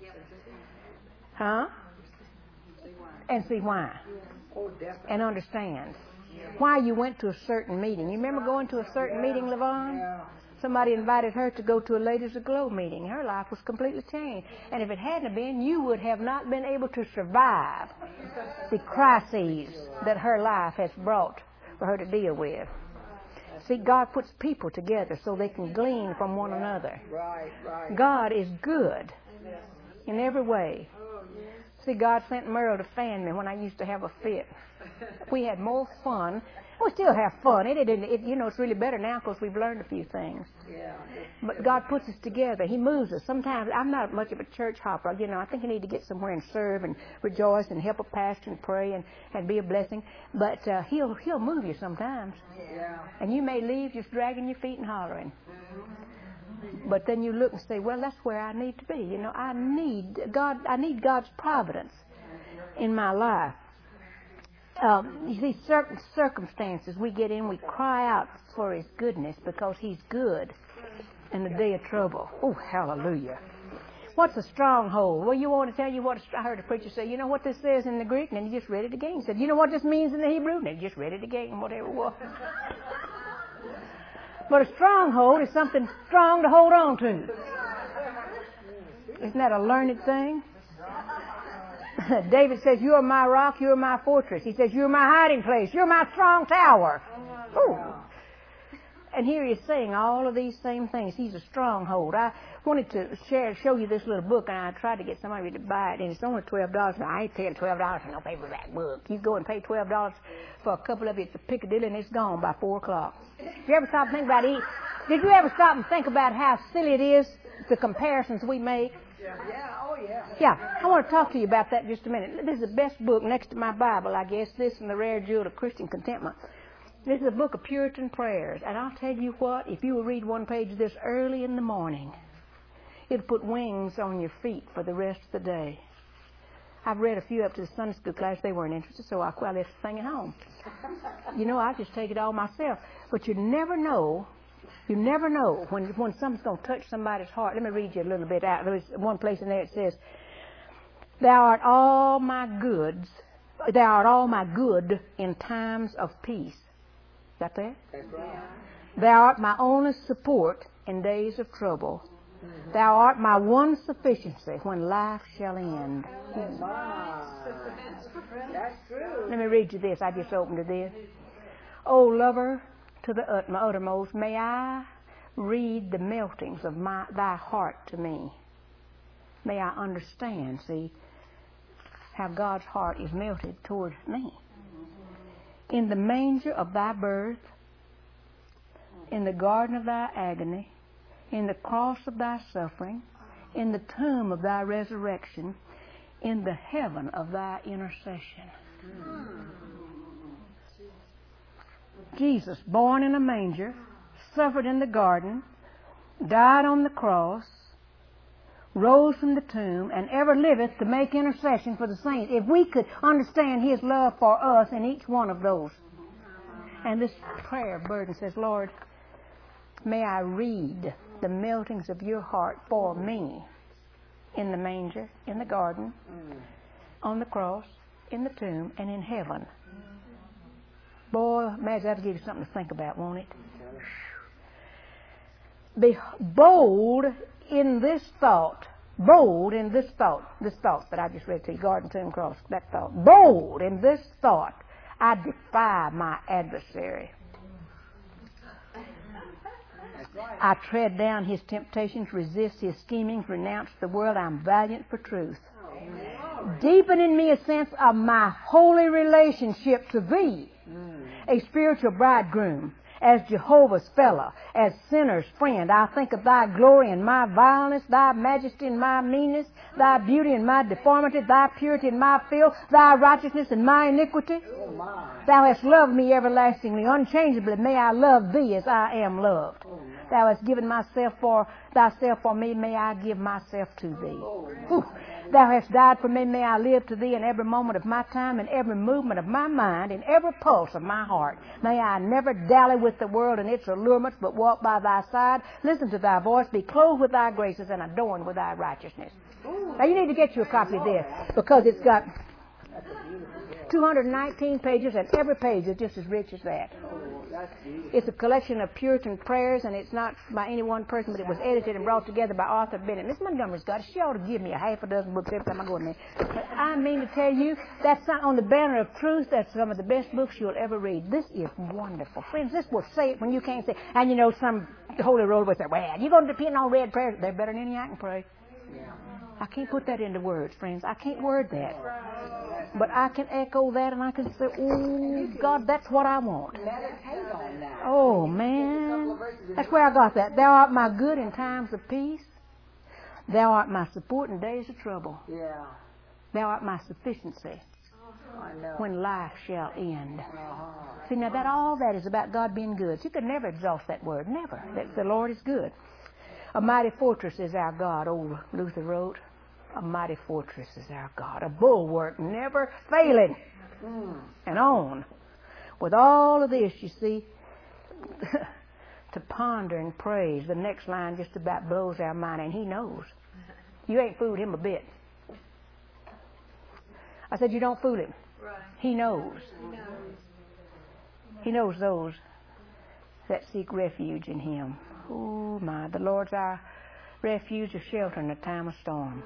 Huh? And see why. And understand why you went to a certain meeting. You remember going to a certain meeting, Levon? Somebody invited her to go to a Ladies Aglow meeting. Her life was completely changed. And if it hadn't been, you would have not been able to survive the crises that her life has brought for her to deal with. See, God puts people together so they can glean from one another. Right, right. God is good in every way. See, God sent Merle to fan me when I used to have a fit. We had more fun. We still have fun. It, it, it, you know, it's really better now because we've learned a few things. Yeah. But God puts us together. He moves us. Sometimes I'm not much of a church hopper. You know, I think you need to get somewhere and serve and rejoice and help a pastor and pray and, and be a blessing. But uh, he'll he'll move you sometimes. Yeah. And you may leave just dragging your feet and hollering. But then you look and say, well, that's where I need to be. You know, I need God. I need God's providence in my life. Um, you see, certain circumstances we get in, we cry out for His goodness because He's good in the day of trouble. Oh, hallelujah. What's a stronghold? Well, you want to tell you what a, I heard a preacher say, you know what this says in the Greek? And then he just read it again. He said, you know what this means in the Hebrew? And he just read it again, whatever it was. But a stronghold is something strong to hold on to. Isn't that a learned thing? David says, you're my rock, you're my fortress. He says, you're my hiding place, you're my strong tower. Ooh. And here he's saying all of these same things. He's a stronghold. I wanted to share, show you this little book, and I tried to get somebody to buy it, and it's only twelve dollars. Now, I ain't paying twelve dollars for no paperback book. You go and pay twelve dollars for a couple of it at Piccadilly, and it's gone by four o'clock. Did you ever stop and think about it? Did you ever stop and think about how silly it is, the comparisons we make? Yeah, oh yeah. Yeah, I want to talk to you about that in just a minute. This is the best book next to my Bible, I guess, this and the Rare Jewel of Christian Contentment. This is a book of Puritan prayers, and I'll tell you what, if you will read one page of this early in the morning, it'll put wings on your feet for the rest of the day. I've read a few up to the Sunday school class. They weren't interested, so I, well, I left the thing at home. You know, I just take it all myself. But you never know, you never know when, when something's going to touch somebody's heart. Let me read you a little bit out. There's one place in there it says, Thou art all my goods, thou art all my good in times of peace. Is that there? That's right. Thou art my only support in days of trouble. Mm-hmm. Thou art my one sufficiency when life shall end. Oh, my. That's true. Let me read you this. I just opened to this. O lover to the ut- my uttermost, may I read the meltings of my thy heart to me. May I understand, see, how God's heart is melted toward me. in the manger of thy birth, in the garden of thy agony, in the cross of thy suffering, in the tomb of thy resurrection, in the heaven of thy intercession. Jesus, born in a manger, suffered in the garden, died on the cross, rose from the tomb, and ever liveth to make intercession for the saints. If we could understand His love for us in each one of those. And this prayer burden says, Lord, may I read the meltings of your heart for me in the manger, in the garden, on the cross, in the tomb, and in heaven. Boy, imagine that'll give you something to think about, won't it? Be bold in this thought. Bold in this thought. This thought that I just read to you, garden, tomb, cross, that thought. Bold in this thought. I defy my adversary. I tread down his temptations, resist his schemings, renounce the world. I'm valiant for truth. Deepen in me a sense of my holy relationship to thee, a spiritual bridegroom, as Jehovah's fellow, as sinner's friend. I think of thy glory in my vileness, thy majesty in my meanness, thy beauty in my deformity, thy purity in my filth, thy righteousness in my iniquity. Thou hast loved me everlastingly, unchangeably. May I love thee as I am loved. Thou hast given myself for thyself for me. May I give myself to thee. Whew. Thou hast died for me. May I live to thee in every moment of my time, in every movement of my mind, in every pulse of my heart. May I never dally with the world and its allurements, but walk by thy side, listen to thy voice, be clothed with thy graces, and adorned with thy righteousness. Now you need to get you a copy of this, because it's got two hundred nineteen pages, and every page is just as rich as that. It's a collection of Puritan prayers, and it's not by any one person, but it was edited and brought together by Arthur Bennett. Miss Montgomery's got it. She ought to give me a half a dozen books every time I go in there. But I mean to tell you, that's not on the banner of truth. That's some of the best books you'll ever read. This is wonderful. Friends, this will say it when you can't say it. And you know, some holy roller will say, well, you're going to depend on red prayers. They're better than any I can pray. I can't put that into words, friends. I can't word that. But I can echo that, and I can say, oh, God, that's what I want. Oh, man. That's where I got that. Thou art my good in times of peace. Thou art my support in days of trouble. Yeah. Thou art my sufficiency I know. when life shall end. Uh-huh. See, now that all that is about God being good. You could never exhaust that word. Never. That the Lord is good. A mighty fortress is our God, old Luther wrote. A mighty fortress is our God. A bulwark never failing. Mm. And on. With all of this, you see, to ponder and praise, the next line just about blows our mind, and he knows. You ain't fooled him a bit. I said you don't fool him. Right. He knows. He knows. He knows those that seek refuge in him. Oh, my. The Lord's our refuge or shelter in a time of storm.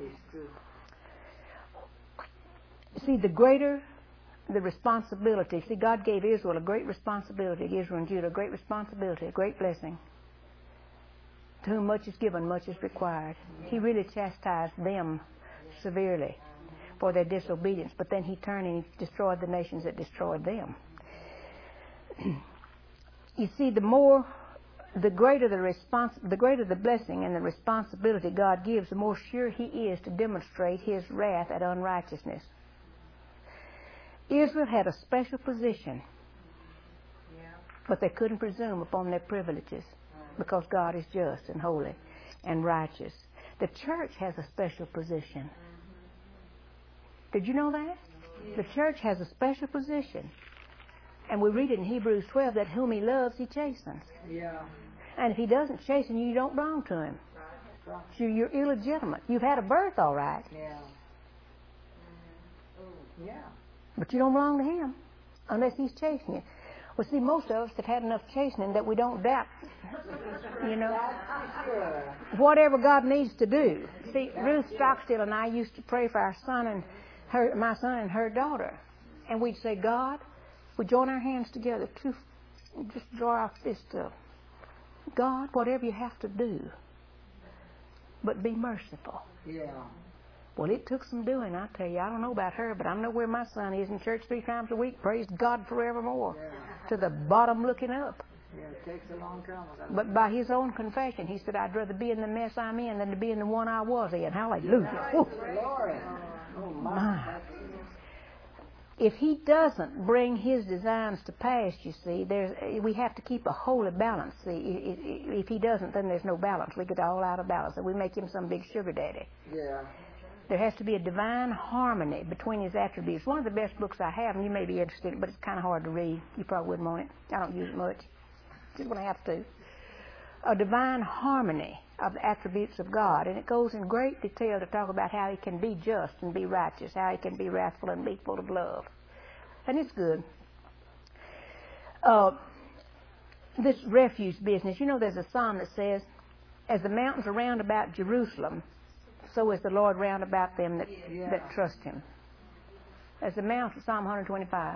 See, the greater the responsibility. See, God gave Israel a great responsibility, Israel and Judah, a great responsibility, a great blessing. To whom much is given, much is required. He really chastised them severely for their disobedience, but then he turned and he destroyed the nations that destroyed them. You see, the more, the greater the response, the greater the blessing and the responsibility God gives, the more sure he is to demonstrate his wrath at unrighteousness. Israel had a special position, but they couldn't presume upon their privileges because God is just and holy and righteous. The church has a special position. Did you know that? The church has a special position. And we read it in Hebrews twelve that whom he loves, he chastens. Yeah. And if he doesn't chasten you, you don't belong to him. So you're illegitimate. You've had a birth, all right. Yeah. Yeah. But you don't belong to him unless he's chastening you. Well, see, most of us have had enough chastening that we don't doubt, you know, whatever God needs to do. See, Ruth Stockstill and I used to pray for our son and her, my son and her daughter. And we'd say, God, we join our hands together, to just draw our fist up. God, whatever you have to do, but be merciful. Yeah. Well, it took some doing, I tell you. I don't know about her, but I know where my son is in church three times a week. Praise God forevermore. Yeah. To the bottom looking up. Yeah, it takes a long time. But by his own confession, he said, I'd rather be in the mess I'm in than to be in the one I was in. Hallelujah. Glory. Oh, my. My. If he doesn't bring his designs to pass, you see, there's we have to keep a holy balance. See, if he doesn't, then there's no balance. We get all out of balance, and we make him some big sugar daddy. Yeah. There has to be a divine harmony between his attributes. One of the best books I have, and you may be interested in it, but it's kind of hard to read. You probably wouldn't want it. I don't use it much. Just when I have to. A divine harmony of the attributes of God. And it goes in great detail to talk about how he can be just and be righteous, how he can be wrathful and be full of love. And it's good. Uh, this refuge business, you know there's a psalm that says, as the mountains are round about Jerusalem, so is the Lord round about them that, yeah. that trust him. As the mountains, Psalm one twenty-five.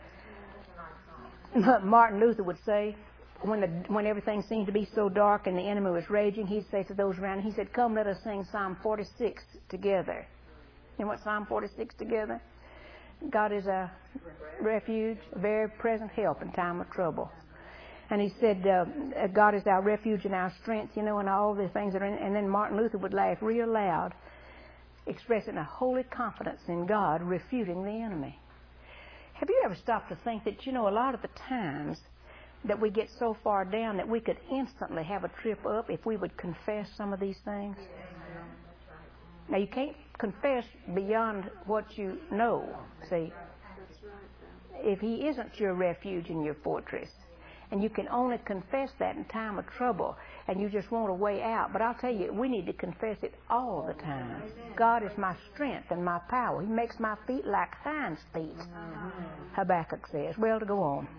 Martin Luther would say, when the, when everything seemed to be so dark and the enemy was raging, he'd say to those around him, he said, come, let us sing Psalm forty-six together. You know what Psalm forty-six together? God is a refuge, a very present help in time of trouble. And he said, uh, God is our refuge and our strength, you know, and all the things that are in. And then Martin Luther would laugh real loud, expressing a holy confidence in God, refuting the enemy. Have you ever stopped to think that, you know, a lot of the times that we get so far down that we could instantly have a trip up if we would confess some of these things? Now, you can't confess beyond what you know, see. If he isn't your refuge and your fortress, and you can only confess that in time of trouble, and you just want a way out. But I'll tell you, we need to confess it all the time. God is my strength and my power. He makes my feet like hinds feet, Habakkuk says. Well, to go on.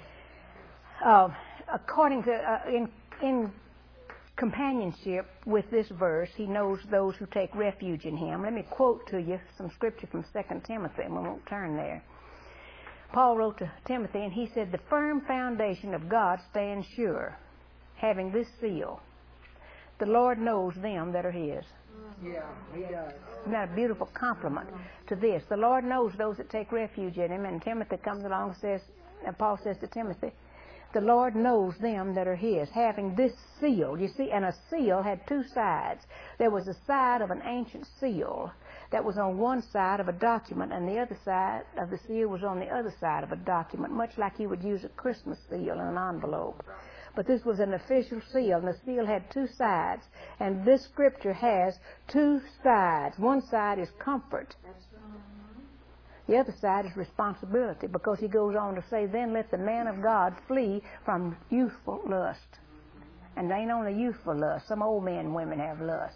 Uh, according to, uh, in, in companionship with this verse, he knows those who take refuge in him. Let me quote to you some scripture from Second Timothy, and we won't turn there. Paul wrote to Timothy, and he said, the firm foundation of God stands sure, having this seal. The Lord knows them that are his. Yeah, he does. Isn't that a beautiful compliment to this? The Lord knows those that take refuge in him, and Timothy comes along and says, and Paul says to Timothy, the Lord knows them that are his, having this seal. You see, and a seal had two sides. There was a side of an ancient seal that was on one side of a document, and the other side of the seal was on the other side of a document, much like you would use a Christmas seal in an envelope. But this was an official seal, and the seal had two sides. And this scripture has two sides. One side is comfort. The other side is responsibility, because he goes on to say, then let the man of God flee from youthful lust. And it ain't only youthful lust. Some old men and women have lust.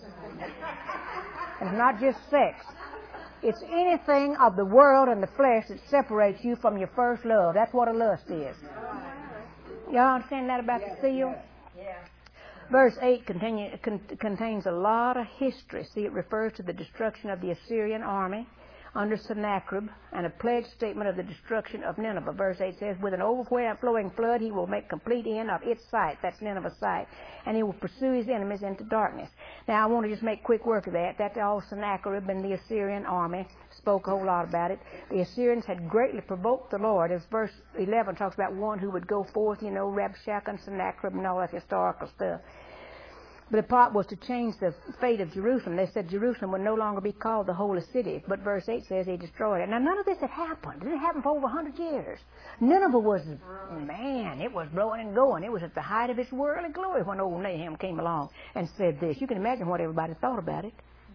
And it's not just sex. It's anything of the world and the flesh that separates you from your first love. That's what a lust is. Y'all understand that about the seal? Yeah. Verse eight continue, con, contains a lot of history. See, it refers to the destruction of the Assyrian army under Sennacherib, and a pledge statement of the destruction of Nineveh. Verse eight says, with an overflowing flood, he will make complete end of its site. That's Nineveh's site. And he will pursue his enemies into darkness. Now, I want to just make quick work of that. That's all Sennacherib and the Assyrian army. Spoke a whole lot about it. The Assyrians had greatly provoked the Lord. As verse eleven talks about one who would go forth, you know, Rabshakeh and Sennacherib and all that historical stuff. But the plot was to change the fate of Jerusalem. They said Jerusalem would no longer be called the holy city. But verse eight says he destroyed it. Now, none of this had happened. It didn't happen for over one hundred years. Nineveh was, man, it was blowing and going. It was at the height of its worldly glory when old Nahum came along and said this. You can imagine what everybody thought about it.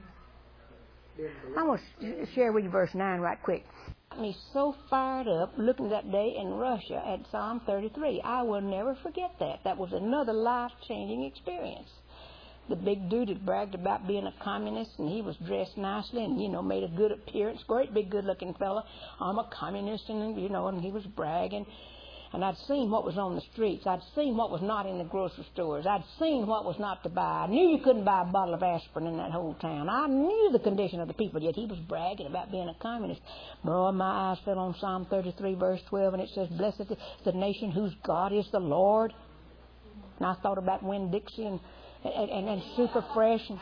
I want to share with you verse nine right quick. Me so fired up looking that day in Russia at Psalm thirty-three. I will never forget that. That was another life-changing experience. The big dude had bragged about being a communist, and he was dressed nicely and, you know, made a good appearance. Great big good-looking fella. I'm a communist, and, you know, and he was bragging. And I'd seen what was on the streets. I'd seen what was not in the grocery stores. I'd seen what was not to buy. I knew you couldn't buy a bottle of aspirin in that whole town. I knew the condition of the people, yet he was bragging about being a communist. Boy, my eyes fell on Psalm thirty-three, verse twelve, and it says, blessed is the nation whose God is the Lord. And I thought about Winn Dixie and And, and, and super fresh. And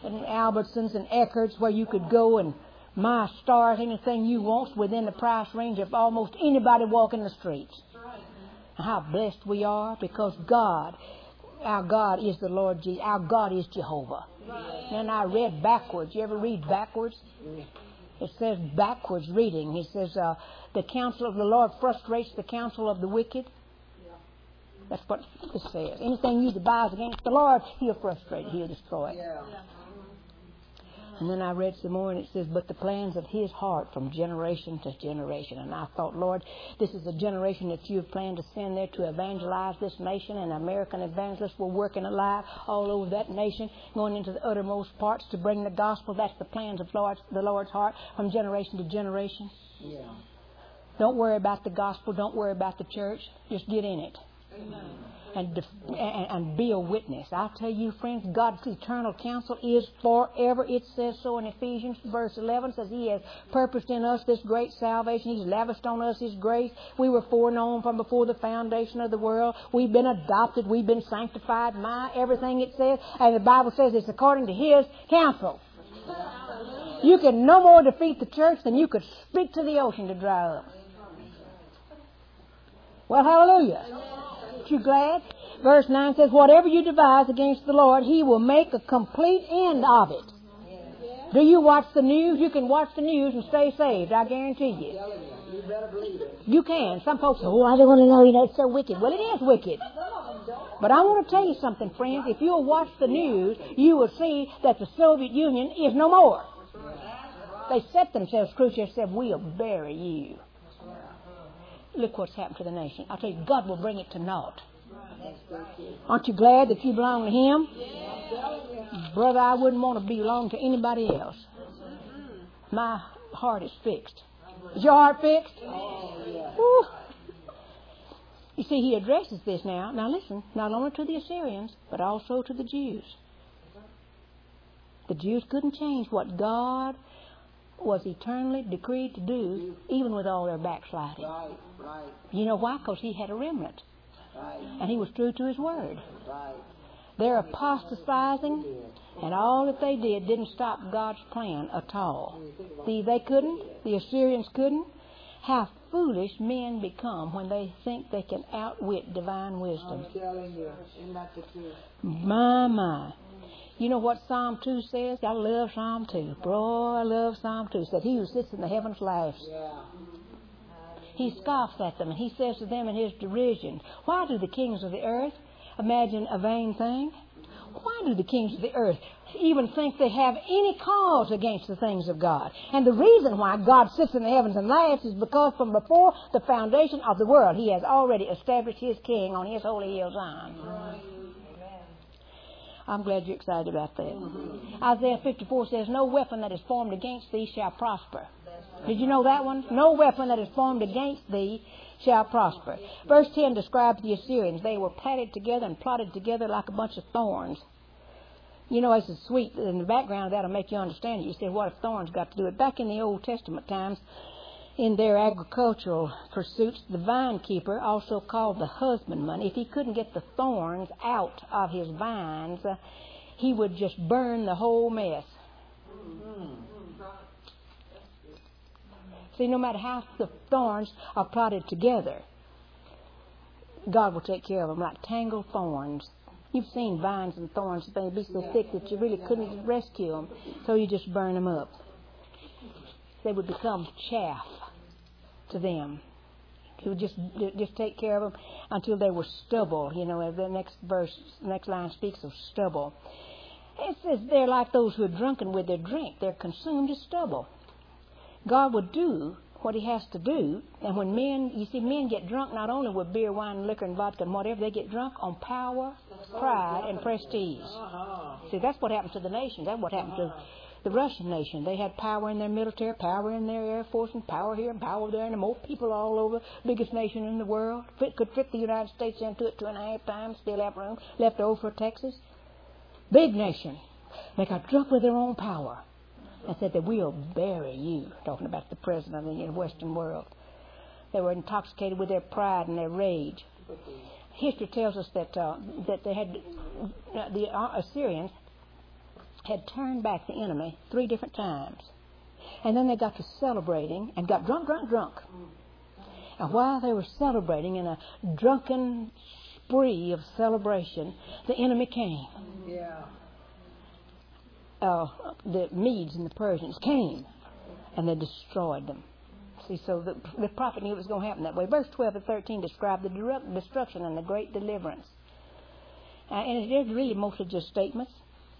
and Albertsons and Eckerts where you could go and my stars, anything you want within the price range of almost anybody walking the streets. And how blessed we are because God, our God is the Lord Jesus. Our God is Jehovah. And I read backwards. You ever read backwards? It says backwards reading. He says, uh, the counsel of the Lord frustrates the counsel of the wicked. That's what it says. Anything you devise against the Lord, He'll frustrate it. He'll destroy it. And then I read some more, and it says, but the plans of His heart from generation to generation. And I thought, Lord, this is a generation that you have planned to send there to evangelize this nation, and American evangelists were working alive all over that nation, going into the uttermost parts to bring the gospel. That's the plans of Lord, the Lord's heart from generation to generation. Yeah. Don't worry about the gospel. Don't worry about the church. Just get in it. Amen. And, def- and and be a witness. I'll tell you, friends, God's eternal counsel is forever. It says so in Ephesians verse eleven. Says He has purposed in us this great salvation. He's lavished on us His grace. We were foreknown from before the foundation of the world. We've been adopted. We've been sanctified. My, everything it says. And the Bible says it's according to His counsel. You can no more defeat the church than you could speak to the ocean to dry up. Well, hallelujah. Aren't you glad? Verse nine says, whatever you devise against the Lord, He will make a complete end of it. Do you watch the news? You can watch the news and stay saved, I guarantee you. You better believe it. You can. Some folks say, oh, I don't want to know, you know, it's so wicked. Well, it is wicked. But I want to tell you something, friends. If you'll watch the news, you will see that the Soviet Union is no more. They set themselves crucial and said, we'll bury you. Look what's happened to the nation. I'll tell you, God will bring it to naught. Aren't you glad that you belong to Him? Brother, I wouldn't want to belong to anybody else. My heart is fixed. Is your heart fixed? Woo. You see, He addresses this now. Now listen, not only to the Assyrians, but also to the Jews. The Jews couldn't change what God was eternally decreed to do, even with all their backsliding. Right, right. You know why? Because He had a remnant. Right. And He was true to His word. Right. They're apostatizing, and all that they did didn't stop God's plan at all. See, they couldn't. The Assyrians couldn't. How foolish men become when they think they can outwit divine wisdom. I'm telling you, isn't that the truth? My, my. You know what Psalm two says? I love Psalm two. Bro, I love Psalm two. It said, He who sits in the heavens laughs. Yeah. He scoffs at them, and He says to them in His derision, why do the kings of the earth imagine a vain thing? Why do the kings of the earth even think they have any cause against the things of God? And the reason why God sits in the heavens and laughs is because from before the foundation of the world, He has already established His king on His holy hill Zion. Right. I'm glad you're excited about that. Mm-hmm. Isaiah fifty-four says, no weapon that is formed against thee shall prosper. Did you know that one? No weapon that is formed against thee shall prosper. Verse ten describes the Assyrians. They were plaited together and plotted together like a bunch of thorns. You know, it's sweet. In the background, that'll make you understand it. You say, what have thorns got to do with it? Back in the Old Testament times, in their agricultural pursuits, the vine keeper, also called the husbandman, if he couldn't get the thorns out of his vines, uh, he would just burn the whole mess. Mm-hmm. See, no matter how the thorns are plotted together, God will take care of them like tangled thorns. You've seen vines and thorns, they'd be so thick that you really couldn't rescue them, so you just burn them up. They would become chaff to them. He would just just take care of them until they were stubble. You know, the next verse, next line speaks of stubble. It says they're like those who are drunken with their drink. They're consumed as stubble. God would do what He has to do. And when men, you see, men get drunk not only with beer, wine, liquor, and vodka and whatever, they get drunk on power, pride, and prestige. See, that's what happened to the nation. That's what happened to the Russian nation. They had power in their military, power in their air force, and power here and power there, and more people all over. Biggest nation in the world. Fit, could fit the United States into it two and a half times, still have room left over for Texas. Big nation. They got drunk with their own power and said that we'll bury you. Talking about the president of the Western world. They were intoxicated with their pride and their rage. History tells us that uh, that they had uh, the Assyrians had turned back the enemy three different times. And then they got to celebrating and got drunk, drunk, drunk. And while they were celebrating in a drunken spree of celebration, the enemy came. Yeah. Uh, the Medes and the Persians came, and they destroyed them. See, so the, the prophet knew it was going to happen that way. Verse twelve to thirteen describe the destruction and the great deliverance. Uh, and it's really mostly just statements.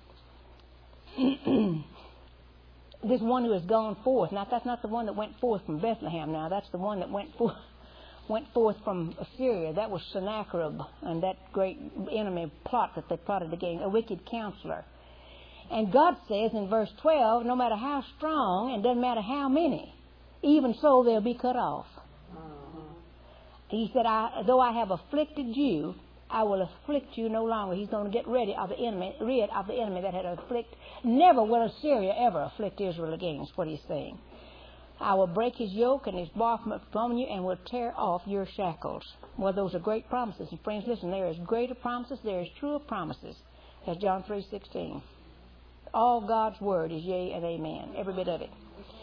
This one who has gone forth. Now, that's not the one that went forth from Bethlehem now. That's the one that went forth, went forth from Assyria. That was Sennacherib and that great enemy plot that they plotted against, a wicked counselor. And God says in verse twelve, no matter how strong and doesn't matter how many, even so they'll be cut off. Uh-huh. He said, I, though I have afflicted you, I will afflict you no longer. He's going to get rid of the enemy, rid of the enemy that had afflicted. Never will Assyria ever afflict Israel again, is what he's saying. I will break his yoke and his bar from you and will tear off your shackles. Well, those are great promises. And friends, listen, there is greater promises, there is truer promises. That's John three sixteen. All God's word is yea and amen, every bit of it.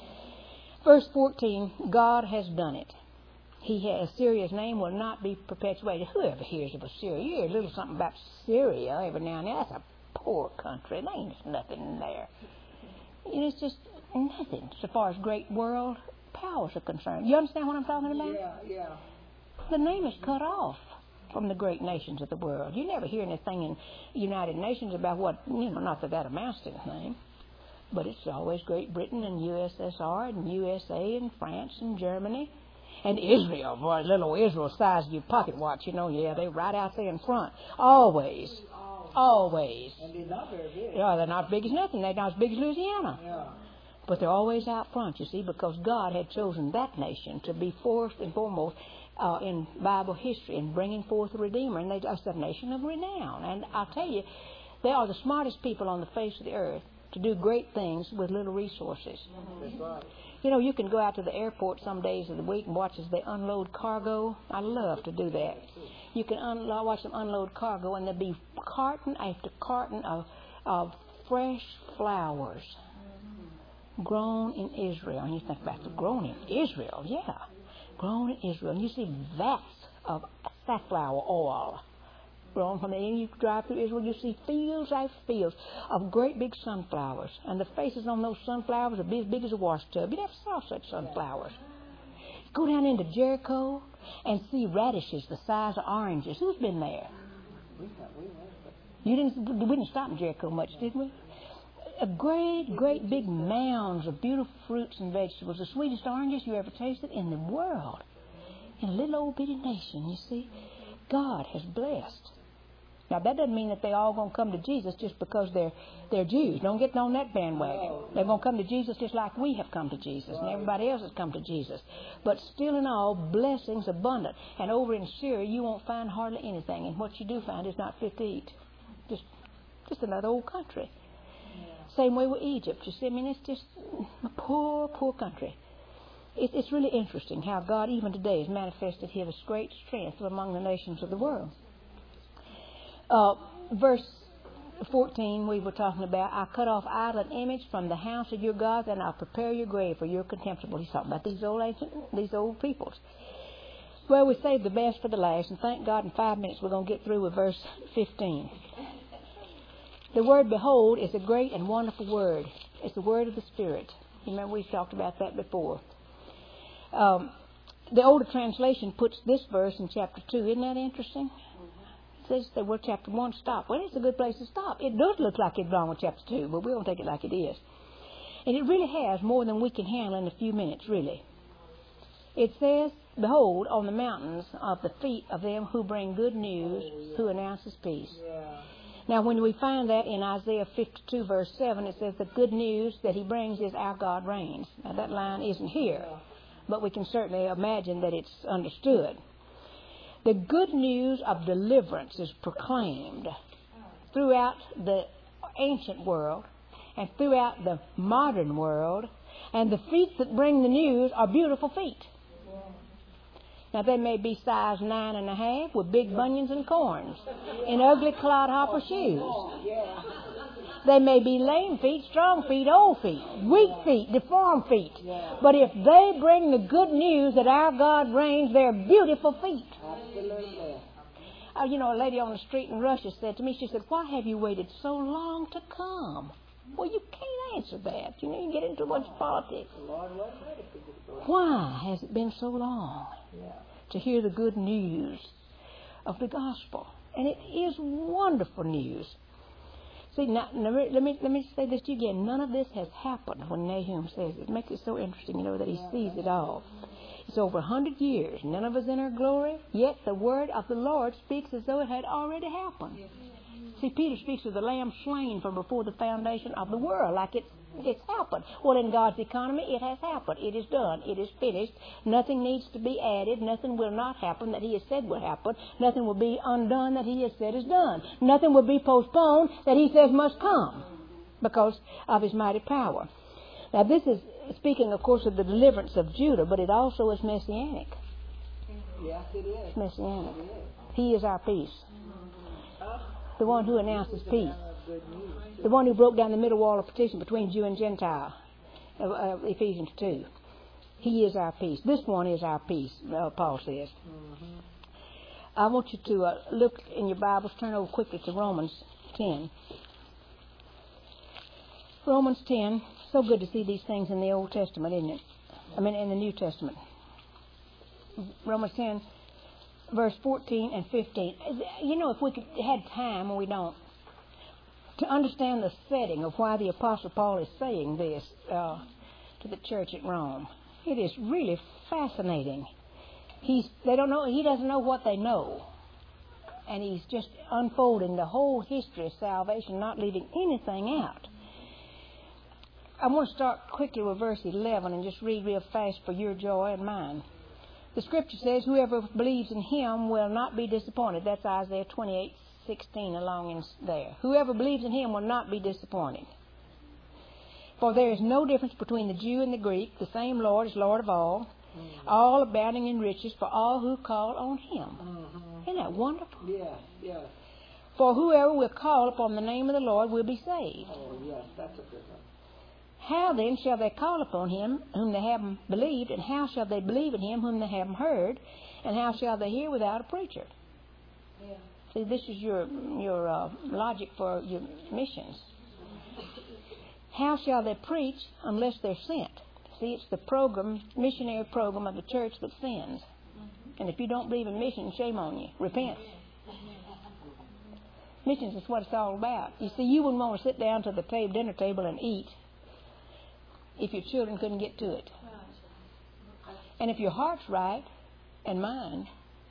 Verse fourteen, God has done it. He has, Assyria's name will not be perpetuated. Whoever hears of Assyria, you hear a little something about Syria every now and then. That's a poor country. There ain't nothing there. You know, it's just nothing so far as great world powers are concerned. You understand what I'm talking about? Yeah, yeah. The name is cut off from the great nations of the world. You never hear anything in United Nations about what, you know, not that that amounts to anything, but it's always Great Britain and U S S R and U S A and France and Germany. And Israel, boy, little Israel size of your pocket watch, you know, yeah, they're right out there in front. Always. Always. And they're not very big. Yeah, they're not big as nothing. They're not as big as Louisiana. Yeah. But they're always out front, you see, because God had chosen that nation to be first and foremost uh, in Bible history in bringing forth a Redeemer. And they, that's a nation of renown. And I'll tell you, they are the smartest people on the face of the earth to do great things with little resources. That's right. You know, you can go out to the airport some days of the week and watch as they unload cargo. I love to do that. You can un- watch them unload cargo, and there'll be carton after carton of, of fresh flowers grown in Israel. And you think about the grown in Israel, yeah. Grown in Israel. And you see vats of safflower oil grown from the end. You drive through Israel, you see fields after fields of great big sunflowers. And the faces on those sunflowers are big, as big as a wash tub. You never saw such sunflowers. Go down into Jericho and see radishes the size of oranges. Who's been there? You didn't. We didn't stop in Jericho much, did we? A great, great big mounds of beautiful fruits and vegetables. The sweetest oranges you ever tasted in the world. In a little old bitty nation, you see. God has blessed. Now, that doesn't mean that they're all going to come to Jesus just because they're they're Jews. Don't get on that bandwagon. They're going to come to Jesus just like we have come to Jesus, and everybody else has come to Jesus. But still in all, blessings abundant. And over in Syria, you won't find hardly anything. And what you do find is not fit to eat. Just, just another old country. Same way with Egypt. You see, I mean, it's just a poor, poor country. It, it's really interesting how God, even today, has manifested His great strength among the nations of the world. Uh, verse fourteen, we were talking about, I cut off idol and image from the house of your gods, and I'll prepare your grave for your contemptible. He's talking about these old ancient, these old peoples. Well, we saved the best for the last, and thank God in five minutes we're going to get through with verse fifteen. The word behold is a great and wonderful word. It's the word of the Spirit. You remember we talked about that before. Um, the older translation puts this verse in chapter two. Isn't that interesting? Says that well, chapter one stop. Well, it's a good place to stop. It does look like it belongs with chapter two, but we don't take it like it is. And it really has more than we can handle in a few minutes, really. It says, behold, on the mountains of the feet of them who bring good news, who announces peace. Yeah. Now, when we find that in Isaiah fifty-two, verse seven, it says the good news that He brings is our God reigns. Now, that line isn't here, but we can certainly imagine that it's understood. The good news of deliverance is proclaimed throughout the ancient world and throughout the modern world, and the feet that bring the news are beautiful feet. Now, they may be size nine and a half with big bunions and corns and ugly clodhopper shoes. They may be lame feet, strong feet, old feet, weak feet, deformed feet. But if they bring the good news that our God reigns, they're beautiful feet. Absolutely. Uh, you know, a lady on the street in Russia said to me, she said, why have you waited so long to come? Well, you can't answer that. You know, you get into a bunch of politics. The Lord wasn't ready for you to go. Why has it been so long Yeah. to hear the good news of the gospel? And it is wonderful news. See, now, now, let me let me say this to you again. None of this has happened when Nahum says it. It makes it so interesting, you know, that he sees it all. It's over a hundred years. None of us in our glory, yet the word of the Lord speaks as though it had already happened. See, Peter speaks of the Lamb slain from before the foundation of the world, like it's, it's happened. Well, in God's economy, it has happened. It is done. It is finished. Nothing needs to be added. Nothing will not happen that He has said will happen. Nothing will be undone that He has said is done. Nothing will be postponed that He says must come because of His mighty power. Now, this is speaking, of course, of the deliverance of Judah, but it also is messianic. Yes, it is. It's messianic. It is. He is our peace. The one who announces peace. Good news. The one who broke down the middle wall of partition between Jew and Gentile. Uh, uh, Ephesians two. He is our peace. This one is our peace, uh, Paul says. Mm-hmm. I want you to uh, look in your Bibles, turn over quickly to Romans ten. Romans ten. So good to see these things in the Old Testament, isn't it? I mean, in the New Testament. Romans ten. Verse fourteen and fifteen. You know, if we could, had time, and we don't, to understand the setting of why the Apostle Paul is saying this uh, to the church at Rome, it is really fascinating. He's, they don't know, he doesn't know what they know. And he's just unfolding the whole history of salvation, not leaving anything out. I want to start quickly with verse eleven and just read real fast for your joy and mine. The Scripture says, whoever believes in Him will not be disappointed. That's Isaiah twenty-eight sixteen along in there. Whoever believes in Him will not be disappointed. For there is no difference between the Jew and the Greek. The same Lord is Lord of all, mm-hmm. all abounding in riches for all who call on Him. Mm-hmm. Isn't that wonderful? Yes, yes. For whoever will call upon the name of the Lord will be saved. Oh, yes, that's a good one. How then shall they call upon Him whom they haven't believed, and how shall they believe in Him whom they haven't heard, and how shall they hear without a preacher? Yeah. See, this is your your uh, logic for your missions. How shall they preach unless they're sent? See, it's the program, missionary program of the church that sends. And if you don't believe in missions, shame on you. Repent. Missions is what it's all about. You see, you wouldn't want to sit down to the table, dinner table and eat if your children couldn't get to it. And if your heart's right, and mine,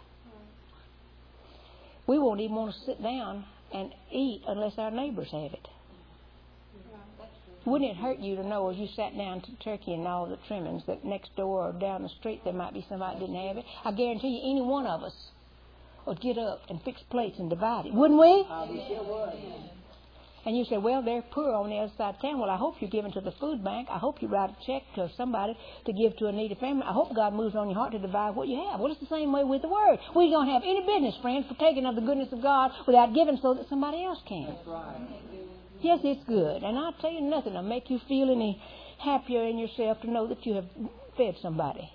we won't even want to sit down and eat unless our neighbors have it. Wouldn't it hurt you to know as you sat down to turkey and all the trimmings that next door or down the street there might be somebody that didn't have it? I guarantee you any one of us would get up and fix plates and divide it. Wouldn't we? Uh, we sure would. And you say, well, they're poor on the other side of town. Well, I hope you're giving to the food bank. I hope you write a check to somebody to give to a needy family. I hope God moves on your heart to divide what you have. Well, it's the same way with the Word. We don't have any business, friends, partaking of the goodness of God without giving so that somebody else can. That's right. Yes, it's good. And I'll tell you nothing will make you feel any happier in yourself to know that you have fed somebody.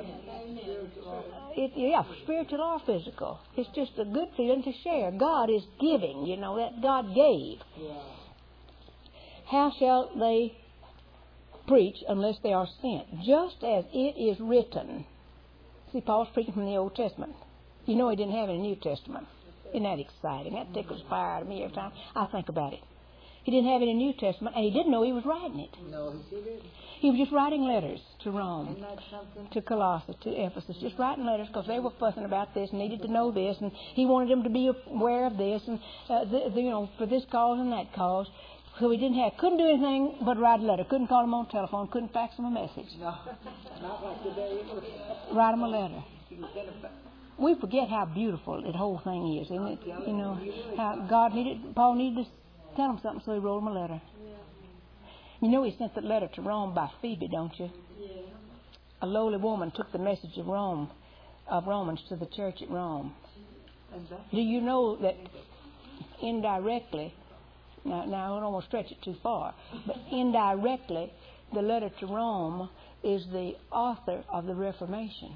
It, yeah, spiritual or physical. It's just a good feeling to share. God is giving, you know, that God gave. Yeah. How shall they preach unless they are sent? Just as it is written. See, Paul's preaching from the Old Testament. You know he didn't have any New Testament. Isn't that exciting? That tickles fire to me every time I think about it. He didn't have any New Testament, and he didn't know he was writing it. No, he didn't. He was just writing letters to Rome, Isn't that something? to Colossus, to Ephesus, just writing letters because they were fussing about this and needed to know this, and he wanted them to be aware of this, and uh, the, the, you know, for this cause and that cause. So he didn't have, couldn't do anything but write a letter. Couldn't call them on the telephone. Couldn't fax them a message. No, not like today. Write them a letter. We forget how beautiful the whole thing is, isn't it? You know, how God needed, Paul needed to tell him something, so he wrote him a letter. You know he sent that letter to Rome by Phoebe, don't you? A lowly woman took the message of Rome, of Romans to the church at Rome. Do you know that indirectly Now, now I don't want to stretch it too far, but indirectly, the letter to Rome is the author of the Reformation.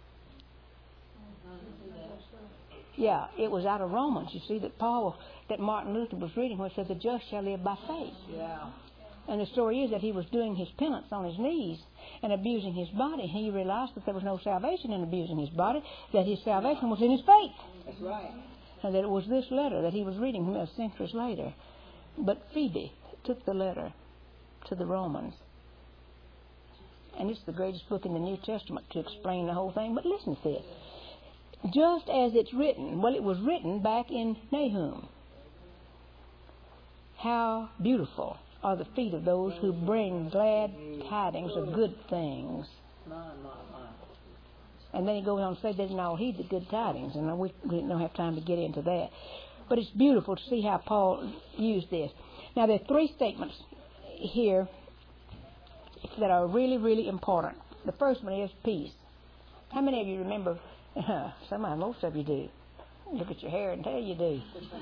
Yeah, it was out of Romans, you see, that Paul, that Martin Luther was reading where it says, the just shall live by faith. Yeah. And the story is that he was doing his penance on his knees and abusing his body. He realized that there was no salvation in abusing his body, that his salvation was in his faith. That's right. And that it was this letter that he was reading centuries later. But Phoebe took the letter to the Romans. And it's the greatest book in the New Testament to explain the whole thing. But listen to this. Just as it's written, well, it was written back in Nahum. How beautiful are the feet of those who bring glad tidings of good things. My, my, my. And then he goes on to say they didn't all heed the good tidings. And we, we don't have time to get into that. But it's beautiful to see how Paul used this. Now, there are three statements here that are really, really important. The first one is peace. How many of you remember? Some of most of you do. Look at your hair and tell you do.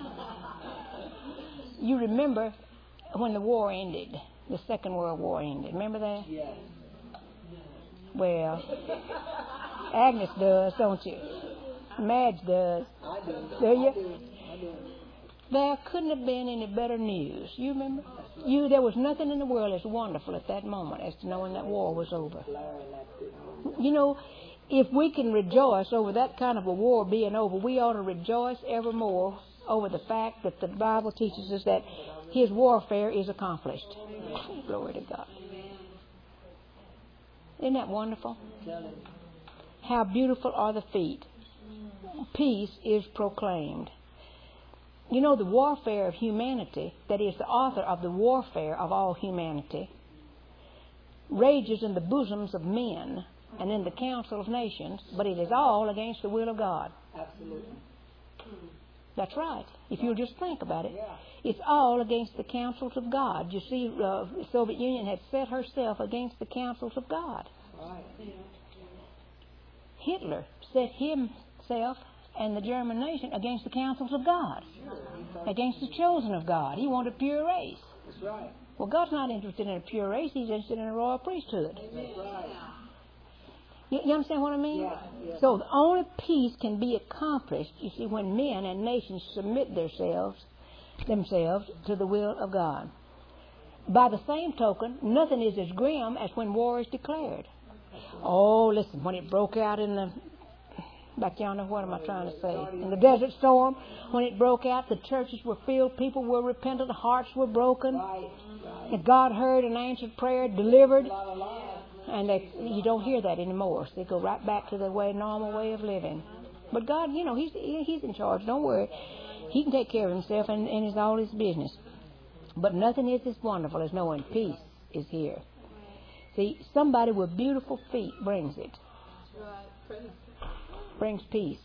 You remember when the war ended, the Second World War ended. Remember that? Yes. Well, Agnes does, don't you? Madge does. I do. Do you? I do. I do. There couldn't have been any better news. You remember? You, there was nothing in the world as wonderful at that moment as to knowing that war was over. You know, if we can rejoice over that kind of a war being over, we ought to rejoice evermore over the fact that the Bible teaches us that his warfare is accomplished. Glory to God. Isn't that wonderful? How beautiful are the feet. Peace is proclaimed. You know, the warfare of humanity, that is the author of the warfare of all humanity, rages in the bosoms of men and in the council of nations, but it is all against the will of God. Absolutely. That's right. If you'll just think about it. Yeah. It's all against the counsels of God. You see, uh, the Soviet Union had set herself against the counsels of God. Right. Hitler set himself and the German nation against the counsels of God, against the chosen of God. He wanted a pure race. That's right. Well, God's not interested in a pure race. He's interested in a royal priesthood. That's right. You, you understand what I mean? Yeah, yeah. So the only peace can be accomplished, you see, when men and nations submit themselves, themselves to the will of God. By the same token, nothing is as grim as when war is declared. Oh, listen, when it broke out in the, back yonder, what am I trying to say? In the Desert Storm, when it broke out, the churches were filled, people were repentant, hearts were broken. Right. Right. And God heard and answered prayer, delivered. A lot of lies. And they, you don't hear that anymore. So they go right back to the way, normal way of living. But God, you know, He's He's in charge. Don't worry. He can take care of Himself, and, and it's all His business. But nothing is as wonderful as knowing peace is here. See, somebody with beautiful feet brings it. Brings peace.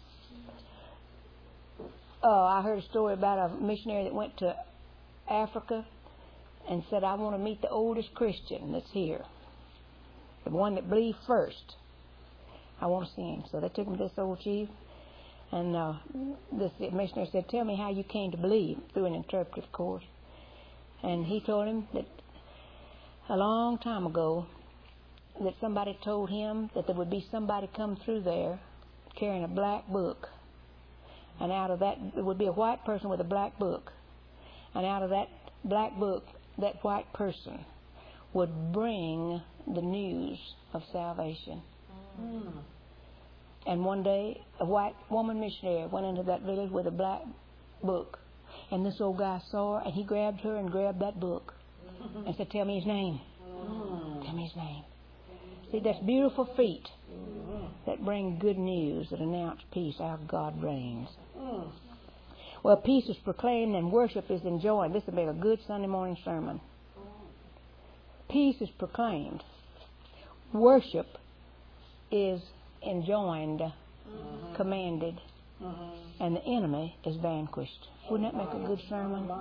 Uh, I heard a story about a missionary that went to Africa and said, I want to meet the oldest Christian that's here. The one that believed first. I want to see him. So they took him to this old chief. And uh, this missionary said, tell me how you came to believe, through an interpreter, of course. And he told him that a long time ago, that somebody told him that there would be somebody come through there carrying a black book. And out of that, it would be a white person with a black book. And out of that black book, that white person would bring the news of salvation. Mm. And one day, a white woman missionary went into that village with a black book. And this old guy saw her, and he grabbed her and grabbed that book. Mm-hmm. And said, tell me his name. Mm. Tell me his name. See, that's beautiful feet mm-hmm. that bring good news, that announce peace. Our God reigns. Mm. Well, peace is proclaimed and worship is enjoined. This will be a good Sunday morning sermon. Peace is proclaimed. Worship is enjoined, mm-hmm. commanded, mm-hmm. and the enemy is vanquished. Wouldn't that make a good sermon?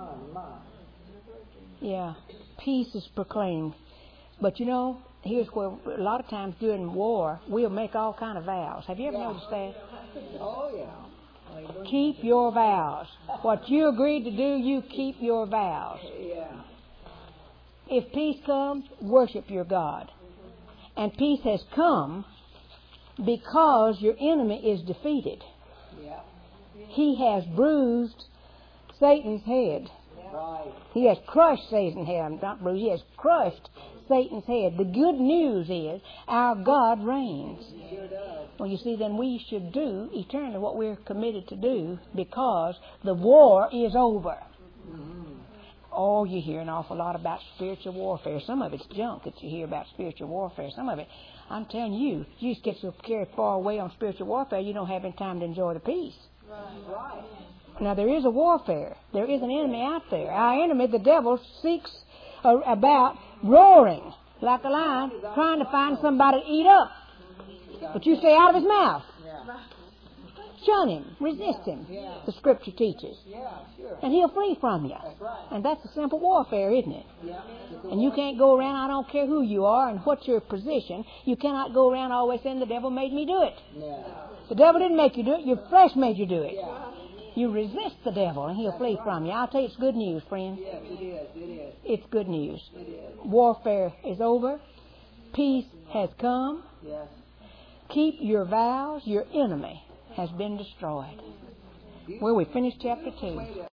Yeah. Peace is proclaimed. But you know, here's where a lot of times during war, we'll make all kind of vows. Have you ever yeah. noticed that? Oh, yeah. Keep your vows. What you agreed to do, you keep your vows. Yeah. If peace comes, worship your God. And peace has come because your enemy is defeated. Yeah. He has bruised Satan's head. Right. He has crushed Satan's head. Not bruised. He has crushed Satan's head. The good news is our God reigns. Sure does. Well, you see, then we should do eternally what we're committed to do because the war is over. Mm-hmm. Oh, you hear an awful lot about spiritual warfare. Some of it's junk that you hear about spiritual warfare. Some of it, I'm telling you, you just get so carried far away on spiritual warfare, you don't have any time to enjoy the peace. Right. Right. Now, there is a warfare. There is an enemy out there. Our enemy, the devil, seeks uh, about roaring like a lion, trying to find somebody to eat up. But you stay out of his mouth. Yeah. Shun him. Resist him. Yeah. The Scripture teaches. Yeah, sure. And he'll flee from you. That's right. And that's a simple warfare, isn't it? Yeah. And you can't go around, I don't care who you are and what your position, you cannot go around always saying the devil made me do it. Yeah. The devil didn't make you do it. Your flesh made you do it. Yeah. You resist the devil and he'll flee from you. I'll tell you, it's good news, friend. Yes, it is. It is. It's good news. It is. Warfare is over. Peace has come. Yes. Keep your vows. Your enemy has been destroyed. Well, we finished chapter two.